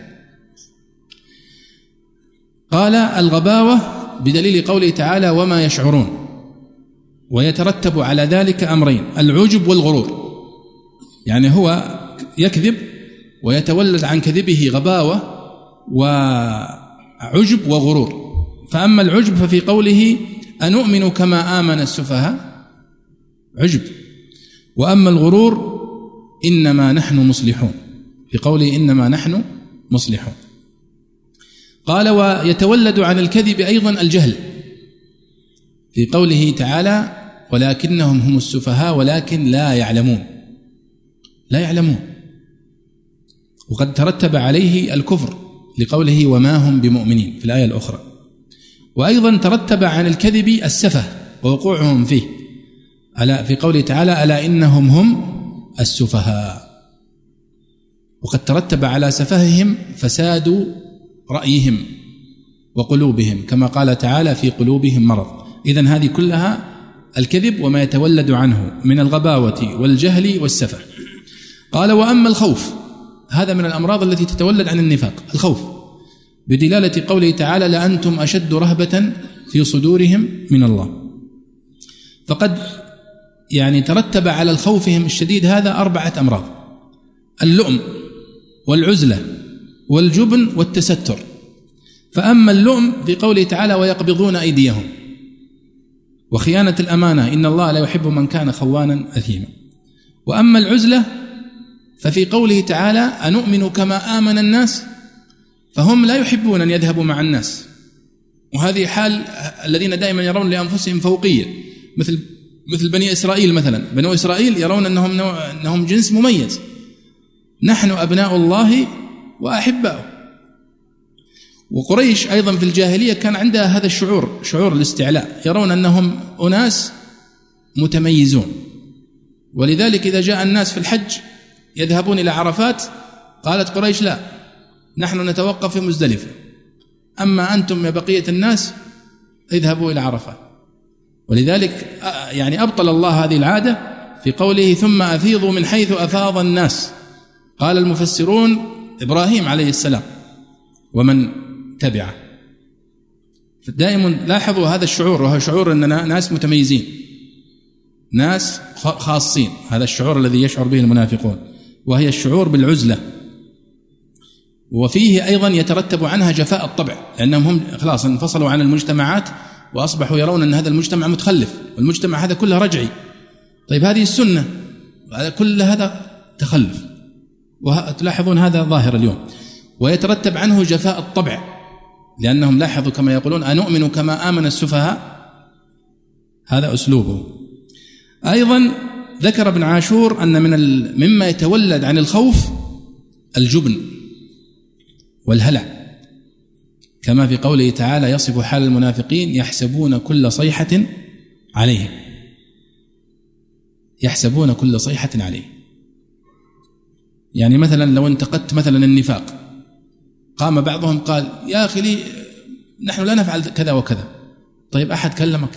قال الغباوة بدليل قوله تعالى وما يشعرون، ويترتب على ذلك أمرين، العجب والغرور، يعني هو يكذب ويتولد عن كذبه غباوة وعجب وغرور. فأما العجب ففي قوله أنؤمن كما آمن السفهاء عجب، وأما الغرور إنما نحن مصلحون، في قوله إنما نحن مصلحون. قال ويتولد عن الكذب أيضا الجهل، في قوله تعالى ولكنهم هم السفهاء ولكن لا يعلمون، لا يعلمون. وقد ترتب عليه الكفر لقوله وما هم بمؤمنين في الآية الأخرى. وأيضا ترتب عن الكذب السفه ووقوعهم فيه، ألا في قوله تعالى ألا إنهم هم السفهاء. وقد ترتب على سفههم فساد رأيهم وقلوبهم، كما قال تعالى في قلوبهم مرض. إذن هذه كلها الكذب وما يتولد عنه من الغباوة والجهل والسفه. قال وأما الخوف، هذا من الأمراض التي تتولد عن النفاق، الخوف بدلالة قوله تعالى لأنتم أشد رهبة في صدورهم من الله. فقد يعني ترتب على الخوفهم الشديد هذا أربعة أمراض: اللؤم والعزلة والجبن والتستر. فأما اللؤم في قوله تعالى ويقبضون أيديهم وخيانة الأمانة إن الله لا يحب من كان خوانا أثيما. وأما العزلة ففي قوله تعالى أنؤمن كما آمن الناس، فهم لا يحبون أن يذهبوا مع الناس، وهذه حال الذين دائما يرون لأنفسهم فوقية، مثل مثل بني إسرائيل مثلا. بني إسرائيل يرون أنهم, أنهم جنس مميز، نحن أبناء الله وأحباؤه. وقريش أيضا في الجاهلية كان عندها هذا الشعور، شعور الاستعلاء، يرون أنهم أناس متميزون. ولذلك إذا جاء الناس في الحج يذهبون إلى عرفات، قالت قريش لا، نحن نتوقف في مزدلفة، أما أنتم يا بقية الناس اذهبوا إلى عرفات. ولذلك يعني أبطل الله هذه العادة في قوله ثم أفيضوا من حيث أفاض الناس. قال المفسرون إبراهيم عليه السلام ومن تبعه. دائما لاحظوا هذا الشعور، وهو شعور أننا ناس متميزين، ناس خاصين، هذا الشعور الذي يشعر به المنافقون، وهي الشعور بالعزلة. وفيه أيضا يترتب عنها جفاء الطبع، لأنهم هم خلاص انفصلوا عن المجتمعات وأصبحوا يرون أن هذا المجتمع متخلف، والمجتمع هذا كله رجعي. طيب هذه السنة، كل هذا تخلف، وتلاحظون هذا ظاهر اليوم. ويترتب عنه جفاء الطبع، لأنهم لاحظوا كما يقولون أنؤمن كما آمن السفهاء، هذا أسلوبه. أيضا ذكر ابن عاشور أن من مما يتولد عن الخوف الجبن والهلع، كما في قوله تعالى يصف حال المنافقين يحسبون كل صيحة عليهم، يحسبون كل صيحة عليه. يعني مثلا لو انتقدت مثلا النفاق، قام بعضهم قال يا أخي لي نحن لا نفعل كذا وكذا، طيب أحد كلمك؟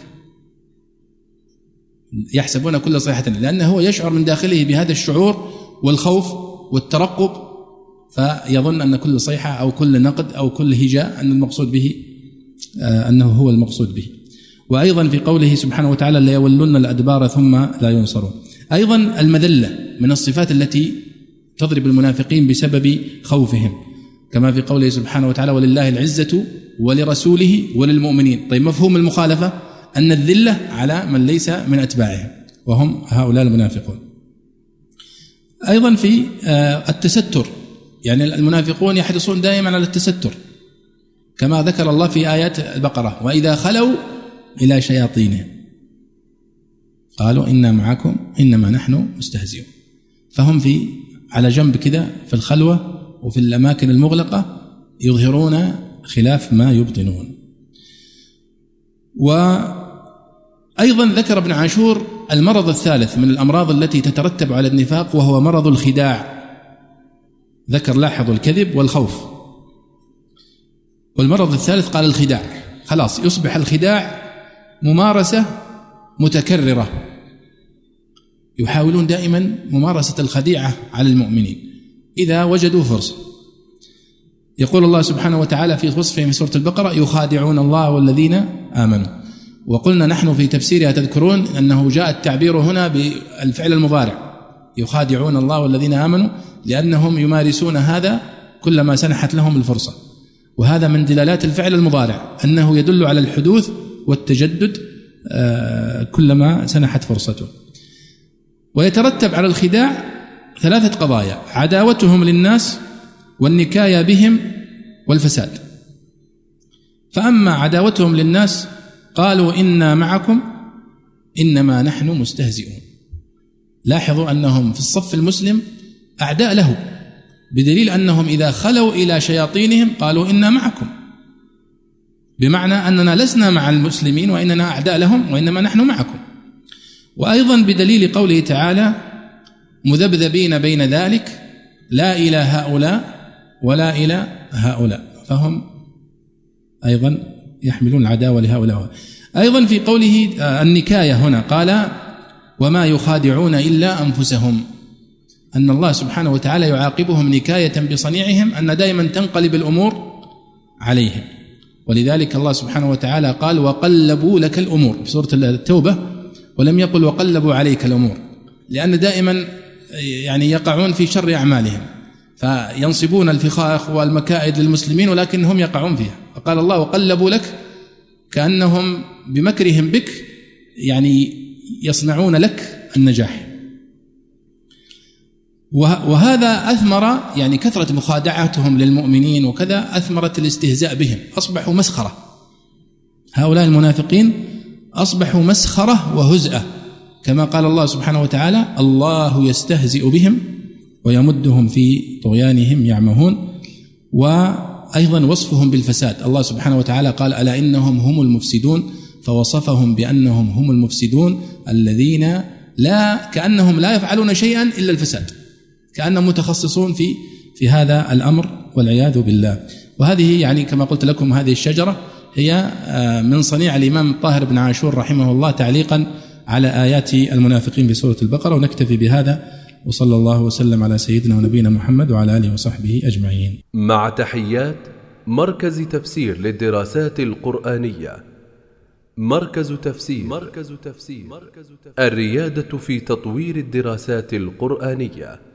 يحسبون كل صيحة، لأنه هو يشعر من داخله بهذا الشعور والخوف والترقب، فيظن أن كل صيحة أو كل نقد أو كل هجاء أن المقصود به أنه هو المقصود به. وأيضا في قوله سبحانه وتعالى لا يولون الأدبار ثم لا ينصرون. أيضا المذلة من الصفات التي تضرب المنافقين بسبب خوفهم، كما في قوله سبحانه وتعالى ولله العزة ولرسوله وللمؤمنين. طيب مفهوم المخالفة أن الذلة على من ليس من أتباعهم، وهم هؤلاء المنافقون. أيضا في التستر، يعني المنافقون يحرصون دائما على التستر، كما ذكر الله في آيات البقرة وإذا خلوا إلى شياطينهم قالوا إنا معكم إنما نحن مستهزئون. فهم في على جنب كذا في الخلوة وفي الأماكن المغلقة يظهرون خلاف ما يبطنون. وأيضا ذكر ابن عاشور المرض الثالث من الأمراض التي تترتب على النفاق، وهو مرض الخداع. ذكر لاحظوا الكذب والخوف، والمرض الثالث قال الخداع. خلاص يصبح الخداع ممارسة متكررة، يحاولون دائما ممارسة الخديعة على المؤمنين إذا وجدوا فرصة. يقول الله سبحانه وتعالى في وصفه في سورة البقرة يخادعون الله والذين آمنوا. وقلنا نحن في تفسيرها تذكرون أنه جاء التعبير هنا بالفعل المضارع يخادعون الله والذين آمنوا، لأنهم يمارسون هذا كلما سنحت لهم الفرصة، وهذا من دلالات الفعل المضارع أنه يدل على الحدوث والتجدد كلما سنحت فرصته. ويترتب على الخداع ثلاثة قضايا: عداوتهم للناس والنكاية بهم والفساد. فأما عداوتهم للناس قالوا إنا معكم إنما نحن مستهزئون. لاحظوا أنهم في الصف المسلم أعداء له، بدليل أنهم إذا خلوا إلى شياطينهم قالوا إنا معكم، بمعنى أننا لسنا مع المسلمين وإننا أعداء لهم وإنما نحن معكم. وأيضا بدليل قوله تعالى مذبذبين بين ذلك لا إلى هؤلاء ولا إلى هؤلاء، فهم أيضا يحملون العداوة لهؤلاء. أيضا في قوله النكاية هنا قال وما يخادعون إلا أنفسهم، أن الله سبحانه وتعالى يعاقبهم نكاية بصنيعهم، أن دائما تنقلب الأمور عليهم. ولذلك الله سبحانه وتعالى قال وقلبوا لك الأمور في سورة التوبة، ولم يقل وقلبوا عليك الأمور، لأن دائما يعني يقعون في شر أعمالهم، فينصبون الفخاخ والمكائد للمسلمين ولكنهم يقعون فيها. فقال الله وقلبوا لك كأنهم بمكرهم بك يعني يصنعون لك النجاح. وهذا أثمر يعني كثرة مخادعتهم للمؤمنين وكذا أثمرت الاستهزاء بهم، أصبحوا مسخرة. هؤلاء المنافقين أصبحوا مسخرة وهزءة، كما قال الله سبحانه وتعالى الله يستهزئ بهم ويمدهم في طغيانهم يعمهون. وأيضا وصفهم بالفساد، الله سبحانه وتعالى قال ألا إنهم هم المفسدون، فوصفهم بأنهم هم المفسدون الذين لا كأنهم لا يفعلون شيئا إلا الفساد، كأنهم متخصصون في في هذا الأمر والعياذ بالله. وهذه يعني كما قلت لكم هذه الشجرة هي من صنيع الإمام الطاهر بن عاشور رحمه الله تعليقا على آيات المنافقين بسورة البقرة. ونكتفي بهذا، وصلى الله وسلم على سيدنا ونبينا محمد وعلى آله وصحبه أجمعين. مع تحيات مركز تفسير للدراسات القرآنية. مركز تفسير. مركز تفسير. الريادة في تطوير الدراسات القرآنية.